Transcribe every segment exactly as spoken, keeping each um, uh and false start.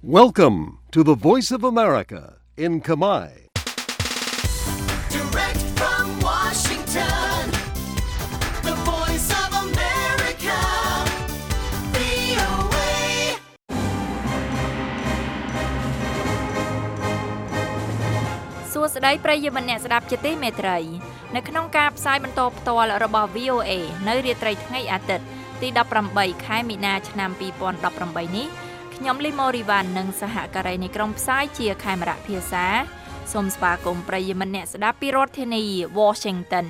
Welcome to the Voice of America in Khmer. Direct from Washington, the Voice of America, វី អូ เอ សួស្តីប្រិយមិត្តអ្នកស្ដាប់ជាទីមេត្រីនៅក្នុងការផ្សាយបន្តផ្ទាល់របស់ វី អូ เอ នៅរាត្រីថ្ងៃអាទិត្យទីដប់ប្រាំបីខែមីនាឆ្នាំពីរពាន់ដប់ប្រាំបីនេះខ្ញុំលីម៉ូរីវ៉ាន់និងសហការីនៃក្រុមផ្សាយជាខេមរៈភាសាសូមស្វាគមន៍ប្រិយមិត្តអ្នកស្ដាប់ពីរដ្ឋធានី Washington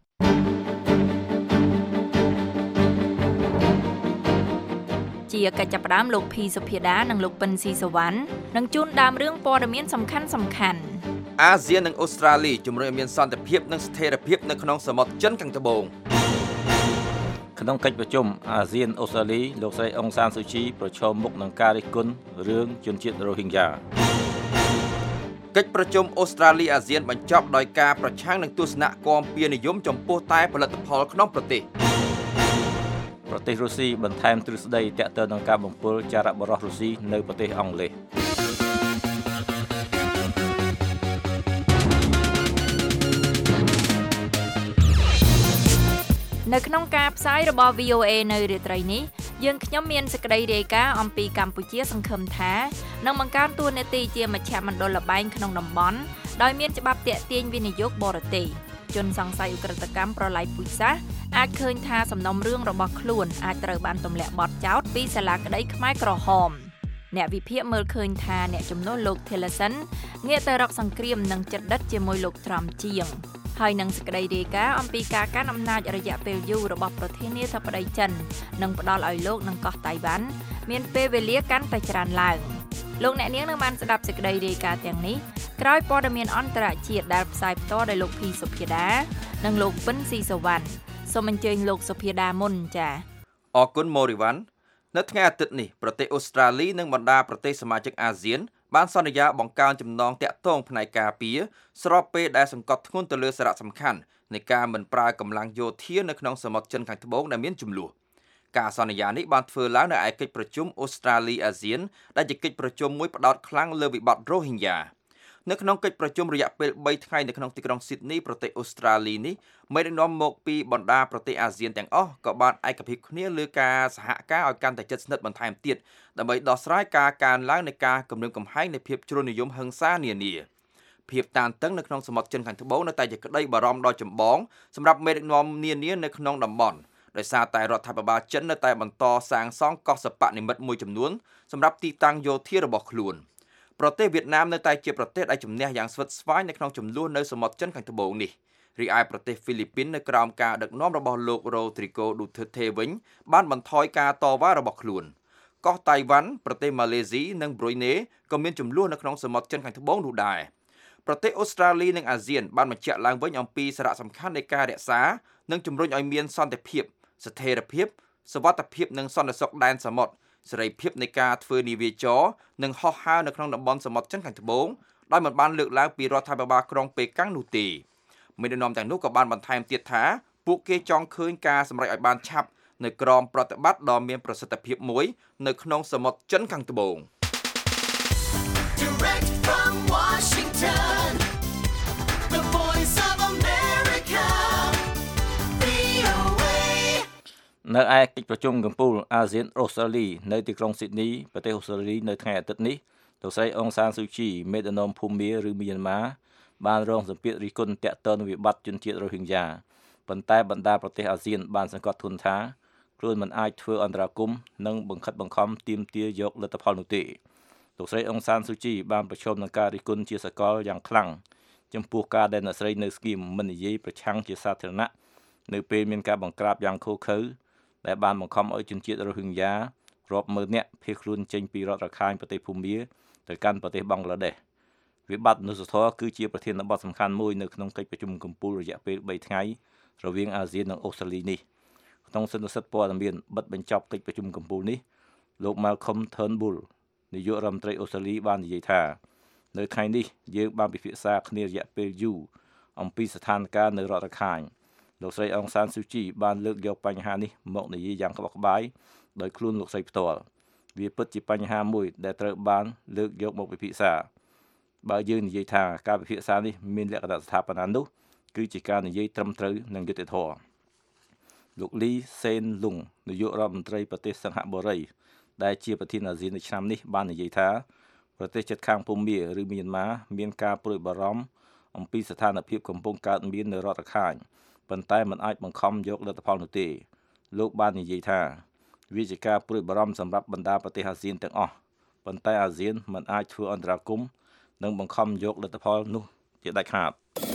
ជាកិច្ចចាប់ផ្ដើមលោកភីសុភាដានិងលោកពិនស៊ីសវណ្ណនឹងជូនដើមរឿងព័ត៌មានសំខាន់សំខាន់អាស៊ាននិងអូស្ត្រាលីជំរុញឲ្យមានសន្តិភាពនិងស្ថិរភាពនៅក្នុងសមុទ្រចិនខាងត្បូងក្នុងកិច្ចប្រជុំអាស៊ានអូស្ត្រាលីលោកស្រីអុងសានស៊ូជីប្រឈមមុខនឹងការរិះគន់រឿងជនជាតិរ៉ូហីងយ៉ាកិច្ចប្រជុំអូស្ត្រាលីអាស៊ានបញ្ចប់ដោយការប្រឆាំងនឹងទស្សនៈគាំពៀនិយមចំពោះតែផលិតផលក្នុងប្រទេសប្រទេសរុស្ស៊ីបន្ថែមទ្រឹស្ដីទាក់ទងនឹងការបំពុលចារបុរសរុស្ស៊ីនៅប្រទេសអង់គ្លេសនៅក្នុងការផ្សាយរបស់ វី អូ เอ នៅរាត្រីនេះយើងខ្ញុំមានសេចក្តីរាយការណ៍អំពីកម្ពុជាសង្ឃឹមថានឹងបង្កើនតួនាទីជាមជ្ឈមណ្ឌលល្បែងក្នុងតំបន់ដោយមានច្បាប់ទាក់ទាញវិនិយោគបរទេសជនសង្ស័យឧក្រិដ្ឋកម្មប្រល័យពូជសាសន៍អាចឃើញថាសំណុំរឿងរបស់ខ្លួនអាចត្រូវបានទម្លាក់បទចោទពីសាលាក្តីខ្មែរក្រហមអ្នកវិភាគមើលឃើញថាអ្នកជំនួសលោក Tillerson ងាកទៅរកសង្គ្រាមនិងចិត្តដិតជាមួយលោក Trump ជាងហើយនឹងសេចក្តីរាយការណ៍អំពីការកាន់អំណាចរយៈពេលយូររបស់ប្រធានាធិបតីចិននឹងផ្ដល់ឲ្យលោកនិងកោះតៃវ៉ាន់មានពេលវេលាកាន់តែច្រើនឡើងលោកអ្នកនាងនឹងបានស្ដាប់សេចក្តីរាយការណ៍ទាំងនេះក្រោយព័ត៌មានអន្តរជាតិដែលផ្សាយផ្ទាល់ដោយលោកភីសុភាដានិងលោកពិនស៊ីសវណ្ណសូមអញ្ជើញលោកសុភាដាមុនចា៎អរគុណម៉ូរីវ៉ាន់នៅថ្ងៃអាទិត្យនេះប្រទេសអូស្ត្រាលីនិងបណ្ដាប្រទេសសមាជិកអាស៊ានបានសន្យាបង្កើនចំណងតាក់ទងផ្នែកការពារស្របពេលដែលសង្កត់ធ្ងន់ទៅលើសារៈសំខាន់នៃការមិនប្រើកម្លាំងយោធានៅក្នុងសមុទ្រចិនខាងត្បូងដែលមានជម្លោះការសន្យានេះបានធ្វើឡើងនៅឯកិច្ចប្រជុំអូស្ត្រាលីអាស៊ានដែលជាកិច្ចប្រជុំមួយផ្ដោតខ្លាំងលើវិបត្តិរ៉ូហីងយ៉ានៅក្នុងកិច្ចប្រជុំរយៈពេលបីថ្ងៃនៅក្នុងទីក្រុងស៊ីដនីប្រទេសអូស្ត្រាលីនេះមេដឹកនាំមកពីបណ្ដាប្រទេសអាស៊ានទាំងអស់ក៏បានឯកភាពគ្នាលើការសហការឲ្យកាន់តែជិតស្និទ្ធបន្ថែមទៀតដើម្បីដោះស្រាយការកើនឡើងនៃការគំរាមកំហែងនៃភាពជ្រុលនិយមហិង្សានានាភាពតានតឹងនៅក្នុងសមុទ្រចិនខាងត្បូងនៅតែជាក្តីបារម្ភដ៏ចម្បងសម្រាប់មេដឹកនាំនានានៅក្នុងតំបន់ដោយសារតែរដ្ឋាភិបាលចិននៅតែបន្តសាងសង់កោះសិប្បនិម្មិតមួយចំនួនសម្រាប់ទីតាំងយោធារបស់ខ្លួនប្រទេសវៀតណាមនៅតែជាប្រទេសដែលជំនះយ៉ាងស្វិតស្វាញនៅក្នុងចំនួននៅសមុទ្រចិនខាងត្បូងនេះរីឯប្រទេសហ្វីលីពីននៅក្រោមការដឹកនាំរបស់លោក Rodrigo Duterte វិញបានបន្ថយការតវ៉ារបស់ខ្លួនកោះតៃវ៉ាន់ប្រទេសម៉ាឡេស៊ីនិងប្រុយណេក៏មានចំនួននៅក្នុងសមុទ្រចិនខាងត្បូងនោះដែរប្រទេសអូស្ត្រាលីនិងអាស៊ានបានបញ្ជាក់ឡើងវិញអំពីសារៈសំខាន់នៃការរក្សានិងជំរុញឲ្យមានសន្តិភាពស្ថិរភាពសុវត្ថិភាពនិងសន្តិសុខដែនសមុទ្រសេរីភាពនៃការធ្វើនាវាចរនិងហោះហើរនៅក្នុងតំបន់សមុទ្រចិនខាងត្បូងដោយមិនបានលើកឡើងពីរដ្ឋាភិបាលក្រុងប៉េកាំងនោះទេមេដឹកនាំទាំងនោះក៏បានបន្ថែមទៀតថាពួកគេចង់ឃើញការសម្រេចឲ្យបានឆាប់នៅក្រោមប្រតិបត្តិដ៏មានប្រសិទ្ធភាពមួយនៅក្នុងសមុទ្រចិនខាងត្បូង Direct from Washington, the Voice of America, វី អូ เอនៅឯកិច្ចប្រជុំកំពូលអាស៊ានអូស្ត្រាលីនៅទីក្រុងស៊ីដនីប្រទេសអូស្ត្រាលីនៅថ្ងៃអាទិត្យនេះលោកស្រីអុងសានស៊ូជីមេដឹកនាំភូមាឬមីយ៉ាន់ម៉ាបានរងសម្ពាធរិះគន់ទាក់ទងនឹងវិបត្តិជនជាតិរ៉ូហីងយ៉ាប៉ុន្តែបណ្ដាប្រទេសអាស៊ានបានសង្កត់ធ្ងន់ថាខ្លួនមិនអាចធ្វើអន្តរាគមន៍និងបង្ខិតបង្ខំទាមទារយកលទ្ធផលនោះទេលោកស្រីអុងសានស៊ូជីបានប្រឈមនឹងការរិះគន់ជាសកលយ៉ាងខ្លាំងចំពោះការដែលអ្នកស្រីនៅស្គីមមិននិយាយប្រឆាំងជាសាធារណៈនៅពេលមានការបង្ក្រាបយ៉ាងឃោរឃៅដែលបានបង្ខំឲ្យជនជាតិរ៉ូហីងយ៉ារាប់ម៉ឺននាក់ភៀសខ្លួនចេញពីរដ្ឋរខាញប្រទេសភូមាទៅកាន់ប្រទេសបង់ក្លាដេសវិបត្តិមនុស្សធម៌គឺជាប្រធានបទសំខាន់មួយនៅក្នុងកិច្ចប្រជុំកំពូលរយៈពេលបីថ្ងៃរវាងអាស៊ាននិងអូស្ត្រាលីនេះក្នុងសន្និសីទព័ត៌មានបិទបញ្ចប់កិច្ចប្រជុំកំពូលនេះលោក Malcolm Turnbull នាយករដ្ឋមន្ត្រីអូស្ត្រាលីបាននិយាយថានៅថ្ងៃនេះយើងបានពិភាក្សាគ្នារយៈពេលយូរអំពីស្ថានភាពនៅរដ្ឋរខាញលោកស្រីអុងសានស៊ូជីបានលើកយកបញ្ហានេះមកនិយាយយ៉ាងក្បោះក្បាយដោយខ្លួនលោកស្រីផ្ទាល់វាពិតជាបញ្ហាមួយដែលត្រូវបានលើកយកមកពិភាក្សាបើយើងនិយាយថាការពិភាក្សានេះមានលក្ខណៈស្ថាបនានោះគឺជាការនិយាយត្រឹមត្រូវនិងយុត្តិធម៌លោកលីសេនលុងនាយករដ្ឋមន្ត្រីប្រទេសសិង្ហបុរីដែលជាប្រធានអាស៊ាននៅឆ្នាំនេះបាននិយាយថាប្រទេសជិតខាងភូមាឬមីយ៉ាន់ម៉ាមានការព្រួយបារម្ភអំពីស្ថានភាពកំពុងកើតមាននៅរដ្ឋខាងប៉ុន្តែមិនអាចបង្ខំយកលទ្ធផលនោះទេលោកបាននិយាយថាវាជាការព្រួយបារម្ភសម្រាប់បណ្ដាប្រទេសអាស៊ានទាំងអស់ប៉ុន្តែអាស៊ានមិនអាចធ្វើអន្តរាគមន៍និងបង្ខំយកលទ្ធផលនោះជាដាច់ខាត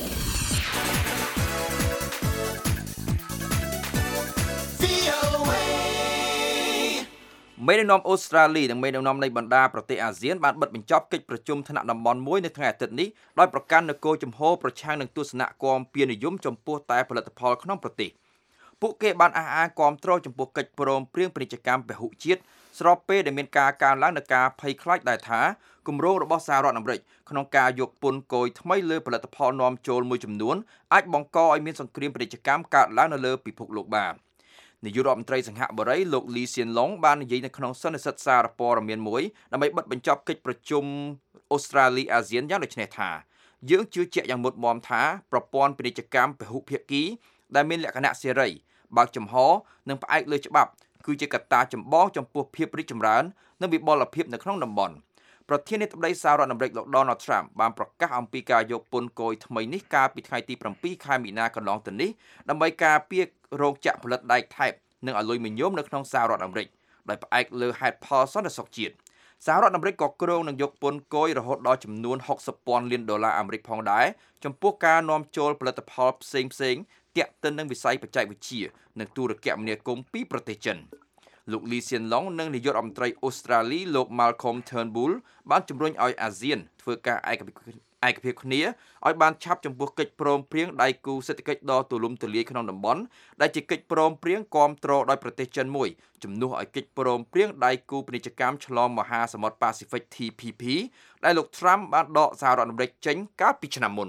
មេដឹកនាំអូស្ត្រាលីនិងមេដឹកនាំនៃបណ្ដាប្រទេសអាស៊ានបានបិទបញ្ចប់កិច្ចប្រជុំថ្នាក់តំបន់មួយនៅថ្ងៃអាទិត្យនេះដោយប្រកាន់នូវគោលជំហរប្រឆាំងនឹងទស្សនៈគាំពៀនិយមចំពោះតែផលិតផលក្នុងប្រទេសពួកគេបានអះអាងគាំទ្រចំពោះកិច្ចព្រមព្រៀងពាណិជ្ជកម្មពហុជាតិស្របពេលដែលមានការកើនឡើងនៃការភ័យខ្លាចដែលថាគម្រោងរបស់សហរដ្ឋអាមេរិកក្នុងការយកពន្ធគយថ្មីលើផលិតផលនាំចូលមួយចំនួនអាចបង្កឲ្យមានសង្គ្រាមពាណិជ្ជកម្មកើតឡើងនៅលើពិភពលោកបាននាយករដ្ឋមន្ត្រីសង្ហបុរីលោកលីសៀនឡុងបាននិយាយនៅក្នុងសន្និសីទសារព័ត៌មានមួយដើម្បីបិទបញ្ចប់កិច្ចប្រជុំអូស្ត្រាលីអាស៊ានយ៉ាងដូចនេះថាយើងជឿជាក់យ៉ាងមុតមមថាប្រព័ន្ធពាណិជ្ជកម្មពហុភាគីដែលមានលក្ខណៈសេរីបើកចំហនិងផ្អែកលើច្បាប់គឺជាកត្តាចម្បងចំពោះភាពរីកចម្រើននិងវិបុលភាពនៅក្នុងតំបន់ប្រធានាធិបតីសហរដ្ឋអាមេរិកលោក Donald Trump បានប្រកាសអំពីការយកពន្ធគយថ្មីនេះកាលពីថ្ងៃទី7ខែមីនាកន្លងទៅនេះដើម្បីការពាររោងចក្រផលិតដែកថែបនិងអាលុយមីញ៉ូមនៅក្នុងសហរដ្ឋអាមេរិកដោយផ្អែកលើហេតុផលសន្តិសុខជាតិសហរដ្ឋអាមេរិកក៏គ្រោងនឹងយកពន្ធគយរហូតដល់ចំនួនហុកសិបពាន់លានដុល្លារអាមេរិកផងដែរចំពោះការនាំចូលផលិតផលផ្សេងផ្សេងទាក់ទិននឹងវិស័យបច្ចេកវិទ្យានិងទូរគមនាគមន៍ពីប្រទេសចិនលោកលីសៀនឡុងនិងនាយករដ្ឋមន្ត្រីអូស្ត្រាលីលោក Malcolm Turnbull បានជំរុញឲ្យអាស៊ានធ្វើការឯកឯកភាពគ្នាឲ្យបានឆាប់ចំពោះកិច្ចព្រមព្រៀងដៃគូសេដ្ឋកិច្ចដ៏ទូលំទូលាយក្នុងតំបន់ដែលជាកិច្ចព្រមព្រៀងគាំទ្រដោយប្រទេសចិនមួយជំនួសឲ្យកិច្ចព្រមព្រៀងដៃគូពាណិជ្ជកម្មឆ្លងមហាសមុទ្រប៉ាស៊ីហ្វិក T P P ដែលលោក Trump បានដកសហរដ្ឋអាមេរិកចេញកាលពីឆ្នាំមុន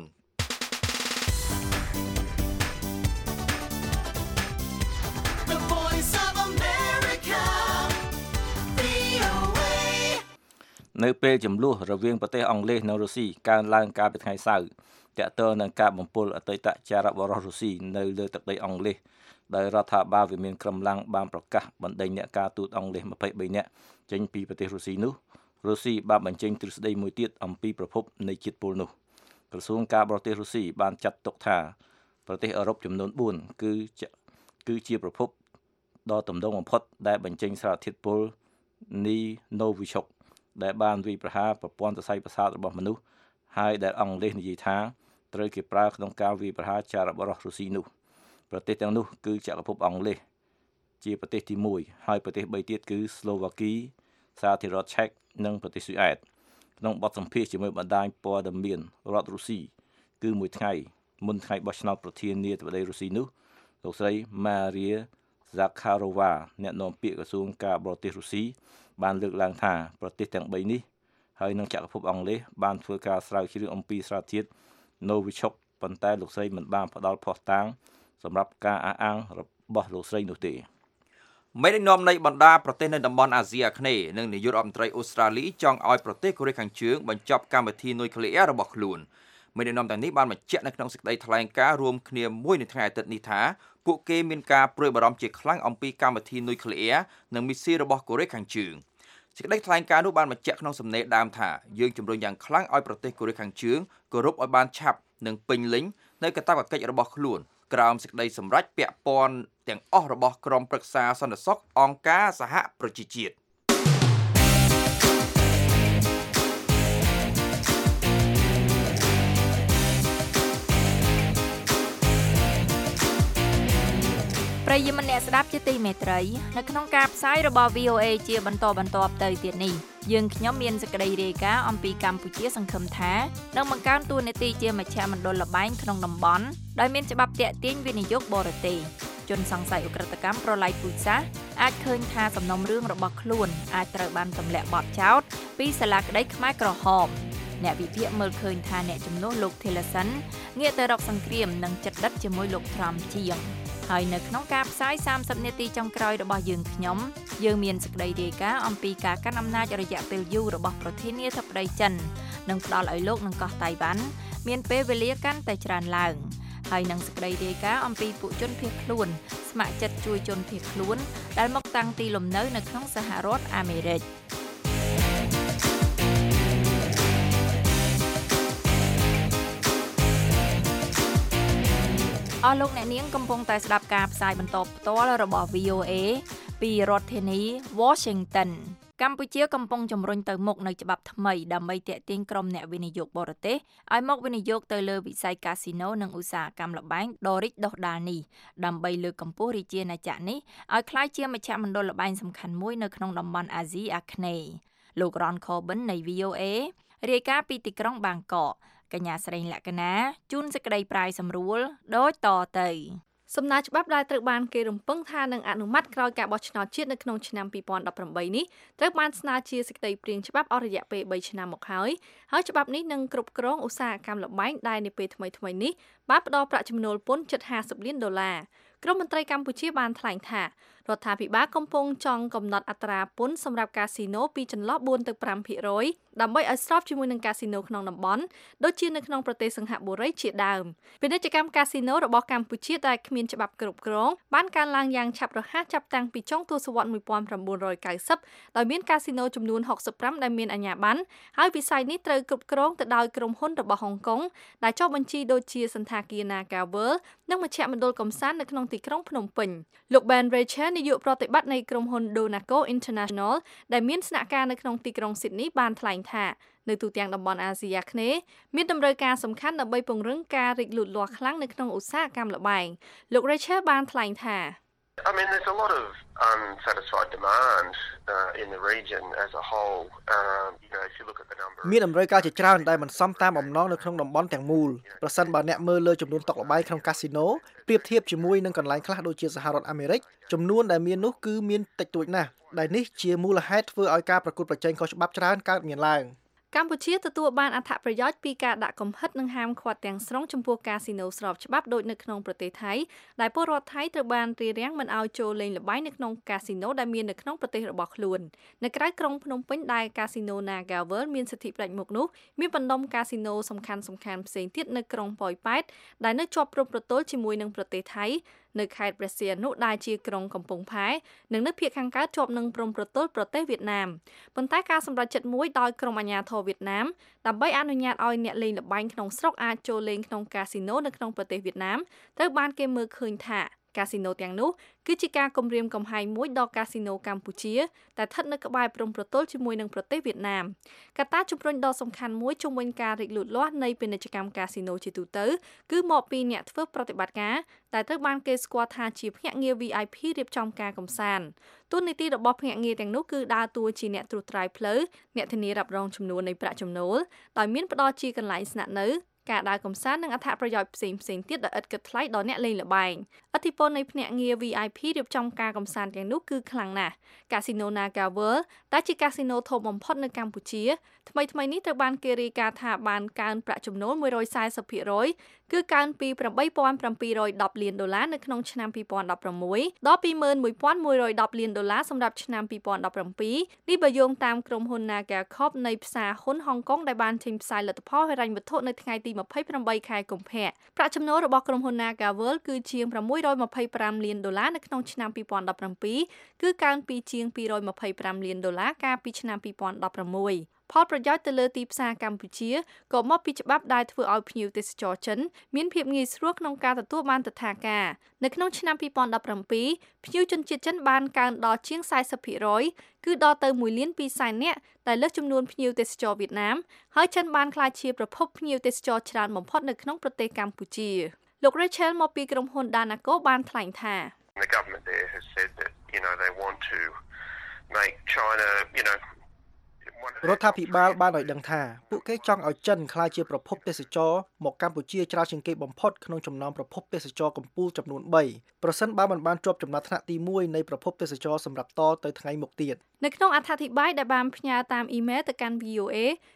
នៅពេលចំនួនរវាងប្រទេសអង់គ្លេសនិងរុស្ស៊ីកើនឡើងកាលពីថ្ងៃសៅរ៍ទាក់ទងនឹងការបំពុលអតីតចារបរោះរុស្ស៊ីនៅលើទឹកដីអង់គ្លេសដោយរដ្ឋាភិបាលវិមានក្រំឡាំងបានប្រកាសបណ្ដេញអ្នកការទូតអង់គ្លេសម្ភៃបីនាក់ចេញពីប្រទេសរុស្ស៊ីនោះរុស្ស៊ីបានបញ្ចេញទ្រឹស្ដីមួយទៀតអំពីប្រភពនៃជាតិពុលនោះក្រសួងការបរទេសរុស្ស៊ីបានចាត់ទុកថាប្រទេសអឺរ៉ុបចំនួនបួនគឺគឺជាប្រភពដ៏ទំនងបំផុតដែលបញ្ចេញសារធាតុពុលនីណូវីឆុកដែលបានវាយប្រហារប្រព័ន្ធសរសៃប្រសាទរបស់មនុស្សហើយដែលអង់គ្លេសនិយាយថាត្រូវគេប្រើក្នុងការវាយប្រហារចារបរោះរុស្ស៊ីនោះប្រទេសទាំងនោះគឺចក្រភពអង់គ្លេសជាប្រទេសទីមួយហើយប្រទេសបីទៀតគឺស្លូវ៉ាគីសាធារណរដ្ឋឆែកនិងប្រទេសស៊ុយអែតក្នុងបទសម្ភាសន៍ជាមួយបណ្ដាញព័ត៌មានរដ្ឋរុស្ស៊ីគឺមួយថ្ងៃមុនថ្ងៃបោះឆ្នោតប្រធានាធិបតីរុស្ស៊ីនោះលោកស្រី Maria Zakharova អ្នកនាំពាក្យក្រសួងការបរទេសរុស្ស៊ីបានលើកឡើងថាប្រទេសទាំងបីនេះហើយនឹងចក្រភពអង់គ្លេសបានធ្វើការស្រាវជ្រាវអំពីសារធាតុ Novichok ប៉ុន្តែលោកស្រីមិនបានផ្ដល់ភស្តុតាងសម្រាប់ការអះអាងរបស់លោកស្រីនោះទេមេដឹកនាំនៃបណ្ដាប្រទេសនៅតំបន់អាស៊ីអាគ្នេយ៍និងនាយករដ្ឋមន្ត្រីអូស្ត្រាលីចង់ឲ្យប្រទេសកូរ៉េខាងជើងបញ្ចប់កម្មវិធីនុយក្លេអ៊ែររបស់ខ្លួនមេដឹកនាំទាំងនេះបានបញ្ជាក់នៅក្នុងសេចក្តីថ្លែងការណ៍រួមគ្នាមួយនៅថ្ងៃអាទិត្យនេះថាពួកគេមានការព្រួយបារម្ភជាខ្លាំងអំពីកម្មវិធីនុយក្លេអ៊ែរនិងមីស៊ីលរបស់កូរ៉េខាងជើងសេចក្តីថ្លែងការណ៍នោះបានបញ្ជាក់ក្នុងសំណេរដើមថាយើងជំរុញយ៉ាងខ្លាំងឲ្យប្រទេសកូរ៉េខាងជើងគោរពឲ្យបានឆាប់និងពេញលេញនៅកាតព្វកិច្ចរបស់ខ្លួនក្រោមសេចក្តីសម្រេចពាក់ព័ន្ធទាំងអស់របស់ក្រុមប្រឹក្សាសន្តិសុខអង្គការសហប្រជាជាតិប្រិយមិត្តអ្នកស្ដាប់ជាទីមេត្រីនៅក្នុងការផ្សាយរបស់ V O A ជាបន្តបន្ទាប់ទៅទៀតនេះយើងខ្ញុំមានសេចក្តីរាយការណ៍អំពីកម្ពុជាសង្ឃឹមថានឹងបង្កើនតួនាទីជាមជ្ឈមណ្ឌលល្បែងក្នុងតំបន់ដោយមានច្បាប់ទាក់ទាញវិនិយោគបរទេសជនសង្ស័យឧក្រិដ្ឋកម្មប្រល័យពូជសាសន៍អាចឃើញថាសំណុំរឿងរបស់ខ្លួនអាចត្រូវបានទម្លាក់បទចោទពីសាលាក្តីខ្មែរក្រហមអ្នកវិភាគមើលឃើញថាអ្នកជំនួសលោក Tillerson ងាកទៅរកសង្គ្រាមនិងចិត្តដិតជាមួយលោក Trump ជាងហើយនៅក្នុងការផ្សាយសាមសិបនាទីចុងក្រោយរបស់យើងខ្ញុំយើងមានសេចក្តីរាយការណ៍អំពីការកាន់អំណាចរយៈពេលយូររបស់ប្រធានាធិបតីចិននិងផ្ដល់ឲ្យលោកនឹងកោះតៃវ៉ាន់មានពេលវេលាកាន់តែច្រើនឡើងហើយនឹងសេចក្តីរាយការណ៍អំពីពួកជនភៀសខ្លួនស្ម័គ្រចិត្តជួយជនភៀសខ្លួនដែលមកតាំងទីលំនៅនៅក្នុងសហរដ្ឋអាមេរិកអស់លោកអ្នកនាងកំពុងតែស្ដាប់ការផ្សាយបន្តផ្ទាល់របស់ វី អូ เอ ពីរដ្ឋធានី Washington កម្ពុជាកំពុងជំរុញទៅមុខនៅច្បាប់ថ្មីដើម្បីទាក់ទាញក្រុមអ្នកវិនិយោគបរទេសឲ្យមកវិនិយោគទៅលើវិស័យកាស៊ីណូនិងឧស្សាហកម្មល្បែងដ៏រីកដុះដាលនេះដើម្បីលើកកម្ពស់រាជាណាចក្រនេះឲ្យក្លាយជាមជ្ឈមណ្ឌលល្បែងសំខាន់មួយនៅក្នុងតំបន់អាស៊ីអាគ្នេយ៍លោក Ron Corbin នៃ វី អូ เอ រាយការណ៍ពីទីក្រុងបាងកកកញ្ញាស្រីលក្ខណាជូនសេចក្តីប្រាយសម្រួលដូចតទៅសំណើច្បាប់ដែលត្រូវបានគេរំពឹងថានឹងអនុម័តក្រោយការបោះឆ្នោតជាតិនៅក្នុងឆ្នាំពីរពាន់ដប់ប្រាំបីនេះត្រូវបានស្នើជាសេចក្តីព្រាងច្បាប់អស់រយៈពេលបីឆ្នាំមកហើយហើយច្បាប់នេះនឹងគ្រប់គ្រងឧស្សាហកម្មល្បែងដែលនាពេលថ្មីៗនេះបានផ្ដល់ប្រាក់ចំណូលពន្ធជិតហាសិបលានដុល្លារក្រមមន្ត្រីកម្ពុជាបានថ្លែងថារដ្ឋាភិបាលកំពុងចង់កំណត់អត្រាពន្ធសម្រាប់កាស៊ីណូពីចន្លោះបួនទៅប្រាំភាគរយដើម្បីឲ្យស្របជាមួយនឹងកាស៊ីណូក្នុងតំបន់ដូចជានៅក្នុងប្រទេសសិង្ហបុរីជាដើមពាណិជ្ជកម្មកាស៊ីណូរបស់កម្ពុជាដែលគ្មានច្បាប់គ្រប់គ្រងបានកើនឡើងយ៉ាងឆាប់រហ័សចាប់តាំងពីចុងទសវត្សរ៍មួយពាន់ប្រាំបួនរយកៅសិបដោយមានកាស៊ីណូចំនួនហុកសិបប្រាំដែលមានអាជ្ញាប័ណ្ណហើយវិស័យនេះត្រូវគ្រប់គ្រងទៅដោយក្រុមហ៊ុនរបស់ហុងកុងដែលចុះបញ្ជីដូចជាសន្តាគារ Naga World និងមជ្ឈមណ្ឌលកំសាន្តនៅក្នុងទីក្រុងភ្នំពេញលោក Ben Rachel នាយកប្រតិបត្តិនៃក្រុមហ៊ុន Donaco International ដែលមានស្នាក់ការនៅក្នុងទីក្រុង Sydney បានថ្លែងថានៅទូទាំងតំបន់អាស៊ីអាគ្នេយ៍មានតម្រូវការសំខាន់ដើម្បីពង្រឹងការរីកលូតលាស់ខ្លាំងនៅក្នុងឧស្សាហកម្មល្បែងលោក Rachel បានថ្លែងថា I mean, there's a lot of unsatisfied demand uh, in the region as a whole. Um, you know, if you look at the number. មានតម្រូវការជាច្រើនដែលមិនសមតាមបំណងនៅក្នុងតំបន់ទាំងមូលប្រសិនបើអ្នកមើលលើចំនួនតុល្បែងក្នុងកាស៊ីណូប្រៀបធៀបជាមួយនឹងកន្លែងខ្លះដូចជាសហរដ្ឋអាមេរិកចំនួនដែលមាននោះគឺមានតិចតួចណាស់ដែលនេះជាមូលហេតុធ្វើឲ្យការប្រកួតប្រជែងខុសច្បាប់ច្រើនកើតមានឡើងកម្ពុជាទទួលបានអត្ថប្រយោជន៍ពីការដាក់កំហិតនិងហាមឃាត់ទាំងស្រុងចំពោះកាស៊ីណូស្របច្បាប់ដូចនៅក្នុងប្រទេសថៃដែលពលរដ្ឋថៃត្រូវបានរារាំងមិនឲ្យចូលលេងល្បែងនៅក្នុងកាស៊ីណូដែលមាននៅក្នុងប្រទេសរបស់ខ្លួននៅក្រៅក្រុងភ្នំពេញដែលកាស៊ីណូ Naga World មានសិទ្ធិផ្ដាច់មុខនោះមានបណ្ដុំកាស៊ីណូសំខាន់ៗផ្សេងទៀតនៅក្រុងប៉ោយប៉ែតដែលនៅជាប់ព្រំប្រទល់ជាមួយនឹងប្រទេសថៃនៅខេត្តព្រះសីហនុដែលជាក្រុងកំពង់ផែនិងនៅភាគខាងកើតជាប់នឹងព្រំប្រទល់ប្រទេសវៀតណាមប៉ុន្តែការសម្រេចចិត្តមួយដោយក្រុមអាជ្ញាធរវៀតណាមដើម្បីអនុញ្ញាតឲ្យអ្នកលេងល្បែងក្នុងស្រុកអាចចូលលេងក្នុងកាស៊ីណូនៅក្នុងប្រទេសវៀតណាមត្រូវបានគេមើលឃើញថាកាស៊ីណូទាំងនោះគឺជាការគំរាមកំហែងមួយដល់កាស៊ីណូកម្ពុជាដែលស្ថិតនៅក្បែរព្រំប្រទល់ជាមួយនឹងប្រទេសវៀតណាមកត្តាជំរុញដ៏សំខាន់មួយជុំវិញការរីកលូតលាស់នៃពាណិជ្ជកម្មកាស៊ីណូជាទូទៅគឺមកពីអ្នកធ្វើប្រតិបត្តិការដែលត្រូវបានគេស្គាល់ថាជាភ្នាក់ងារ វី អាយ ភី រៀបចំការកម្សាន្តតួនាទីរបស់ភ្នាក់ងារទាំងនោះគឺដើរតួជាអ្នកត្រួសត្រាយផ្លូវអ្នកធានារ៉ាប់រងចំនួននៃប្រាក់ចំណូលដោយមានផ្ដល់ជាកន្លែងស្នាក់នៅការដើរកម្សាន្តនិងអត្ថប្រយោជន៍ផ្សេងផ្សេងទៀតដែលឥតគិតថ្លៃដល់អ្នកលេងល្បែងឥទ្ធិពលនៃភ្នាក់ងារ វី អាយ ភី រៀបចំការកម្សាន្តទាំងនោះគឺខ្លាំងណាស់កាស៊ីណូ Naga World ដែលជាកាស៊ីណូធំបំផុតនៅកម្ពុជាថ្មីថ្មីនេះត្រូវបានគេរាយការណ៍ថាបានកើនប្រាក់ចំណូលមួយរយសែសិបភាគរយគឺកើនពីប្រាំបីពាន់ប្រាំពីររយដប់លានដុល្លារនៅក្នុងឆ្នាំពីរពាន់ដប់ប្រាំមួយដល់ពីរម៉ឺនមួយពាន់មួយរយដប់លានដុល្លារសម្រាប់ឆ្នាំពីរពាន់ដប់ប្រាំពីរនេះបើយោងតាមក្រុមហ៊ុន Naga Corp នៃផ្សារហ៊ុនហុងកុងដែលបានចេញផ្សាយលទ្ធផលហិរញ្ញវត្ថុនៅថ្ងៃទីម្ភៃប្រាំបីខែកុម្ភៈប្រាក់ចំណូលរបស់ក្រុមហ៊ុន Naga World គឺជាងប្រាំមួយរយម្ភៃប្រាំលានដុល្លារនៅក្នុងឆ្នាំពីរពាន់ដប់ប្រាំពីរគឺកើនពីជាងពីររយម្ភៃប្រាំលានដុល្លារកាលពីឆ្នាំពីរពាន់ដប់ប្រាំមួយផលប្រយោជន៍ទៅលើទីផ្សារកម្ពុជាក៏មកពីច្បាប់ដែលធ្វើឲ្យភ្ញៀវទេសចរចិនមានភាពងាយស្រួលក្នុងការទទួលបានទិដ្ឋាការនៅក្នុងឆ្នាំពីរពាន់ដប់ប្រាំពីរភ្ញៀវជនជាតិចិនបានកើនដល់ជាងសែសិបភាគរយគឺដល់ទៅមួយលានពីរសែននាក់ដែលលើសចំនួនភ្ញៀវទេសចរវៀតណាមហើយចិនបានក្លាយជាប្រភពភ្ញៀវទេសចរច្រើនបំផុតនៅក្នុងប្រទេសកម្ពុជាលោក Rachel មកពីក្រុមហ៊ុន Donaco បានថ្លែងថា The government there has said that you know they want to make China you know រដ្ឋាភិបាលបានឲ្យដឹងថាពួកគេចង់ឲ្យចិនក្លាយជាប្រភពទេសចរមកកម្ពុជាច្រើនជាងគេបំផុតក្នុងចំណោមប្រភពទេសចរកំពូលចំនួនបីប្រសិនបើមិនបានជាប់ចំណាត់ថ្នាក់ទីមួយនៃប្រភពទេសចរសម្រាប់តទៅថ្ងៃមុខទៀតនៅក្នុងអត្ថាធិប្បាយដែលបានផ្ញើតាមអ៊ីមែលទៅកាន់ វី អូ เอ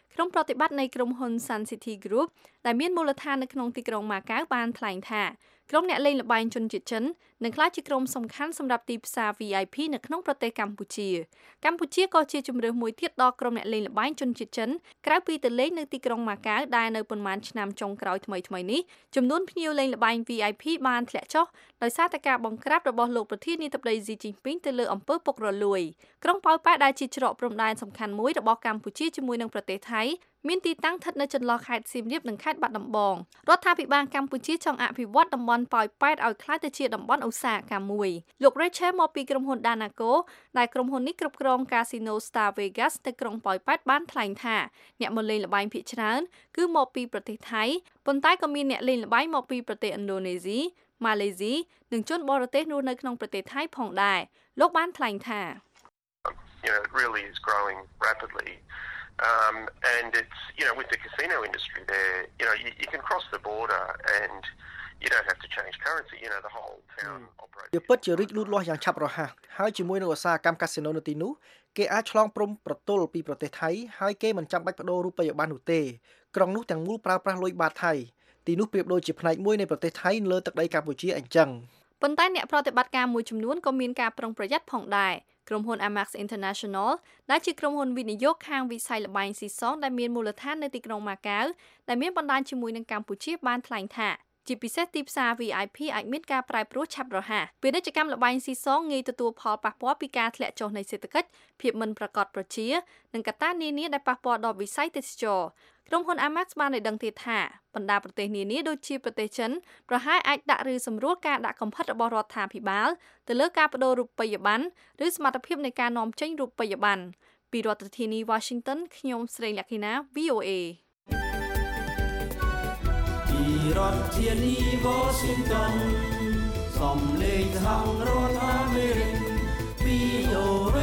ក្រុមប្រតិបត្តិនៃក្រុមហ៊ុន Sun City Group ដែលមានមូលដ្ឋាននៅក្នុងទីក្រុងម៉ាកាវបានថ្លែងថាក្រុមអ្នកលេងល្បែងជនជាតិចិននឹងក្លាយជាក្រុមសំខាន់សម្រាប់ទីផ្សារ វី អាយ ភី នៅក្នុងប្រទេសកម្ពុជាកម្ពុជាក៏ជាជម្រើសមួយទៀតដល់ក្រុមអ្នកលេងល្បែងជនជាតិចិនក្រៅពីទៅលេងនៅទីក្រុងម៉ាកាវដែលនៅប៉ុន្មានឆ្នាំចុងក្រោយថ្មីៗនេះចំនួនភ្ញៀវលេងល្បែង វី អាយ ភី បានធ្លាក់ចុះដោយសារតែការបង្ក្រាបរបស់លោកប្រធានាធិបតី Xi Jinping ទៅលើអំពើពុករលួយក្រុងប៉ោយប៉ែតដែលជាច្រកព្រំដែនសំខាន់មួយរបស់កម្ពុជាជាមួយនឹងប្រទេសថៃមានទីតាំងស្ថិតនៅចន្លោះខេត្តសៀមរាបនិងខេត្តបាត់ដំបងរដ្ឋាភិបាលកម្ពុជាចង់អភិវឌ្ឍតំបន់ប៉ោយប៉ែតឲ្យក្លាយទៅជាតំបន់ឧស្សាហកម្មមួយលោក Rachel មកពីក្រុមហ៊ុន Danaco ដែលក្រុមហ៊ុននេះគ្រប់គ្រង Casino Star Vegas នៅក្រុងប៉ោយប៉ែតបានថ្លែងថាអ្នកមកលេងល្បែងភាគច្រើនគឺមកពីប្រទេសថៃប៉ុន្តែក៏មានអ្នកលេងល្បែងមកពីប្រទេសឥណ្ឌូនេស៊ីម៉ាឡេស៊ីនិងជនបរទេសរស់នៅក្នុងប្រទេសថៃផងដែរលោកបានថ្លែងថា You know, it really is growing rapidly. Um, and it's, you know, with the casino industry there, you know, you, you can cross the border and you don't have to change currency, you know, the whole town operates. វាពិតជារីកលូតលាស់យ៉ាងឆាប់រហ័សហើយជាមួយនឹងឧស្សាហកម្មកាស៊ីណូនៅទីនោះគេអាចឆ្លងព្រំប្រទល់ពីប្រទេសថៃហើយគេមិនចាំបាច់បដូររូបិយប័ណ្ណនោះទេក្រុងនោះទាំងមូលប្រើប្រាស់លុយបាតថៃទីនោះប្រៀបដូចជាផ្នែកមួយនៃប្រទេសថៃលើទឹកដីកម្ពុជាអញ្ចឹងប៉ុន្តែអ្នកប្រតិបត្តិការមួយចំនួនក៏មានការប្រុងប្រយ័ត្នផងដែរក្រុមហ៊ុន Amax International ដែលជាក្រុមហ៊ុនវិនិយោគខាងវិស័យល្បែងស៊ីសងដែលមានមូលដ្ឋាននៅទីក្រុងម៉ាកាវដែលមានបណ្ដាញជាមួយនឹងកម្ពុជាបានថ្លែងថាជាពិសេសទីផ្សារ វី អាយ ភី អាចមានការប្រែប្រួលឆាប់រហ័សពាណិជ្ជកម្មល្បែងស៊ីសងងាយទទួលផលប៉ះពាល់ពីការធ្លាក់ចុះនៃសេដ្ឋកិច្ចភាពមិនប្រកបប្រជានិងកត្តានានាដែលប៉ះពាល់ដល់វិស័យទេសចរណ៍ក្រុមហ៊ុន Amax បានឲ្យដឹងទៀតថាបណ្ដាប្រទេសនានាដូចជាប្រទេសចិនប្រហែលអាចដាក់ឬសម្រួលការដាក់កំហិតរបស់រដ្ឋាភិបាលទៅលើការបដូររូបិយប័ណ្ណឬសមត្ថភាពនៃការនាំចេញរូបិយប័ណ្ណពីរដ្ឋធានី Washington ខ្ញុំស្រីលក្ខិណា វី អូ អេពីរដ្ឋធានី Washington សំឡេងសហរដ្ឋអាមេរិក វី អូ អេ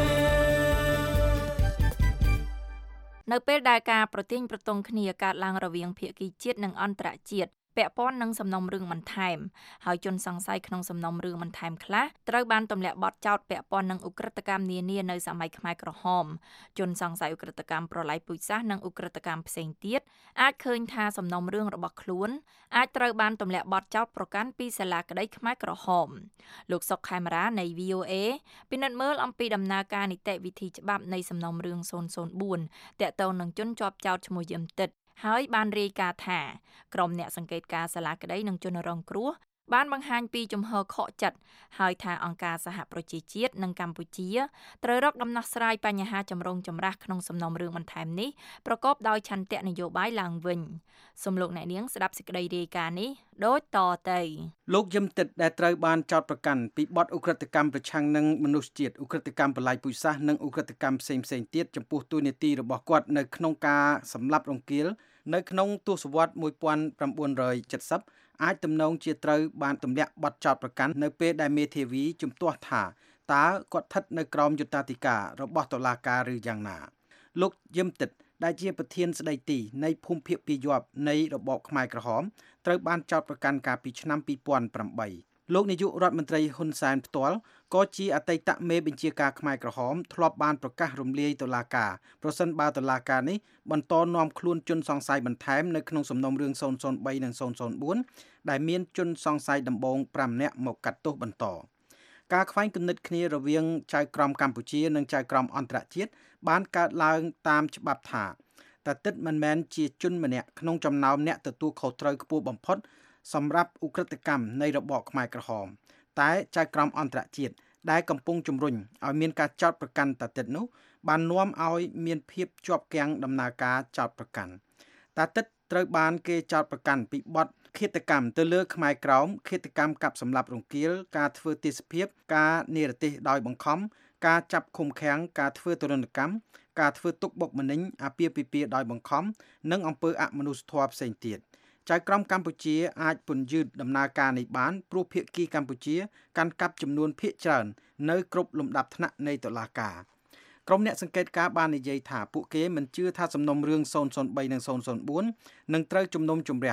នៅពេលដែលការប្រទាញប្រទង់គ្នាកើតឡើងរវាងភាគីជាតិនិងអន្តរជាតិពាក់ព័ន្ធនឹងសំណុំរឿងបន្ថែមហើយជនសង្ស័យក្នុងសំណុំរឿងបន្ថែមខ្លះត្រូវបានទម្លាក់បទចោទពាក់ព័ន្ធនឹងឧក្រិដ្ឋកម្មនានានៅសម័យខ្មែរក្រហមជនសង្ស័យឧក្រិដ្ឋកម្មប្រល័យពូជសាសន៍និងឧក្រិដ្ឋកម្មផ្សេងទៀតអាចឃើញថាសំណុំរឿងរបស់ខ្លួនអាចត្រូវបានទម្លាក់បទចោទប្រកាន់ពីសាលាក្តីខ្មែរក្រហមលោកសុកខេមរានៃ វី អូ អេ ពិនិត្យមើលអំពីដំណើរការនីតិវិធីច្បាប់នៃសំណុំរឿងศูนย์ศูนย์បួនទាក់ទងនឹងជនជាប់ចោទឈ្មោះយឹមទឹកហើយបានរាយការណ៍ថាក្រុមអ្នកសង្កេតការណ៍សាលាក្តីនិងជនរងគ្រោះបានបង្ហាញពីជំហរខកចិត្តហើយថាអង្គការសហប្រជាជាតិនិងកម្ពុជាត្រូវរកដំណោះស្រាយបញ្ហាចម្រូងចម្រាសក្នុងសំណុំរឿងបន្ថែមនេះប្រកបដោយឆន្ទៈនយោបាយឡើងវិញសូមលោកអ្នកនាងស្ដាប់សេចក្តីរាយការណ៍នេះដូចតទៅលោកយឹមទិតដែលត្រូវបានចោទប្រកាន់ពីបទឧក្រិដ្ឋកម្មប្រឆាំងនឹងមនុស្សជាតិឧក្រិដ្ឋកម្មបល្ល័យពូជសាសន៍និងឧក្រិដ្ឋកម្មផ្សេងៗទៀតចំពោះទូនាទីរបស់គាត់នៅក្នុងការសម្លាប់រង្គាលនៅក្នុងទសវត្សរ៍một nghìn chín trăm七mươiអាចទំនងជាត្រូវបានទម្លាក់បទចោទប្រកាន់នៅពេលដែលមេធាវីជំទាស់ថាតើគាត់ស្ថិតនៅក្រោមយុត្តាធិការរបស់តុលាការឬយ៉ាងណាលោកយឹមទិតដែលជាប្រធានស្ដីទីនៃភូមិភាគពាយ័ព្យនៃរបបខ្មែរក្រហមត្រូវបានចោទប្រកាន់កាលពីឆ្នាំពីរពាន់ប្រាំបីលោកនាយករដ្ឋមន្ត្រីហ៊ុនសែនផ្ទាល់ក៏ជាអតីតមេបញ្ជាការខ្មែរក្រហមធ្លាប់បានប្រកាសរំលាយតុលាការប្រសិនបើតុលាការនេះបន្តនាំខ្លួនជនសង្ស័យបន្ថែមនៅក្នុងសំណុំរឿងศูนย์ศูนย์បីនិងศูนย์ศูนย์បួនដែលមានជនសង្ស័យដំបូងប្រាំនាក់មកកាត់ទោសបន្តការខ្វែងគំនិតគ្នារវាងចៅក្រមកម្ពុជានិងចៅក្រមអន្តរជាតិបានកើតឡើងតាមច្បាប់ថាតែទិតមិនមែនជាជនម្នាក់ក្នុងចំណោមអ្នកទទួលខុសត្រូវខ្ពស់បំផុតសម្រាប់ឧក្រិដ្ឋកម្មនៃរបបខ្មែរក្រហមតែចៅក្រមអន្តរជាតិដែលកំពុងជំរុញឲ្យមានការចោទប្រកាន់តាទិតនោះបាននាំឲ្យមានភាពជាប់គាំងដំណើរការចោទប្រកាន់តាទិតត្រូវបានគេចោទប្រកាន់ពីបទឃាតកម្មទៅលើខ្មែរក្រោមឃាតកម្មកាប់សម្លាប់រង្គាលការធ្វើទេសភាពការនិរទេសដោយបង្ខំការចាប់ឃុំឃាំងការធ្វើទរណកម្មការធ្វើទុកបុកម្នេញអាពាហ៍ពិពាហ៍ដោយបង្ខំនិងអំពើអមនុស្សធម៌ផ្សេងទៀតចៅក្រមកម្ពុជាអាចពន្យឺតដំណើរការនេះបានព្រោះភាគីកម្ពុជាកាន់កាប់ចំនួនភាគច្រើននៅគ្រប់លំដាប់ថ្នាក់នៃតុលាការក្រុមអ្នកសង្កេតការណ៍បាននិយាយថាពួកគេមិនជឿថាសំណុំរឿងศูนย์ศูนย์បីនិងศูนย์ศูนย์បួននឹងត្រូវជំនុំជម្រះ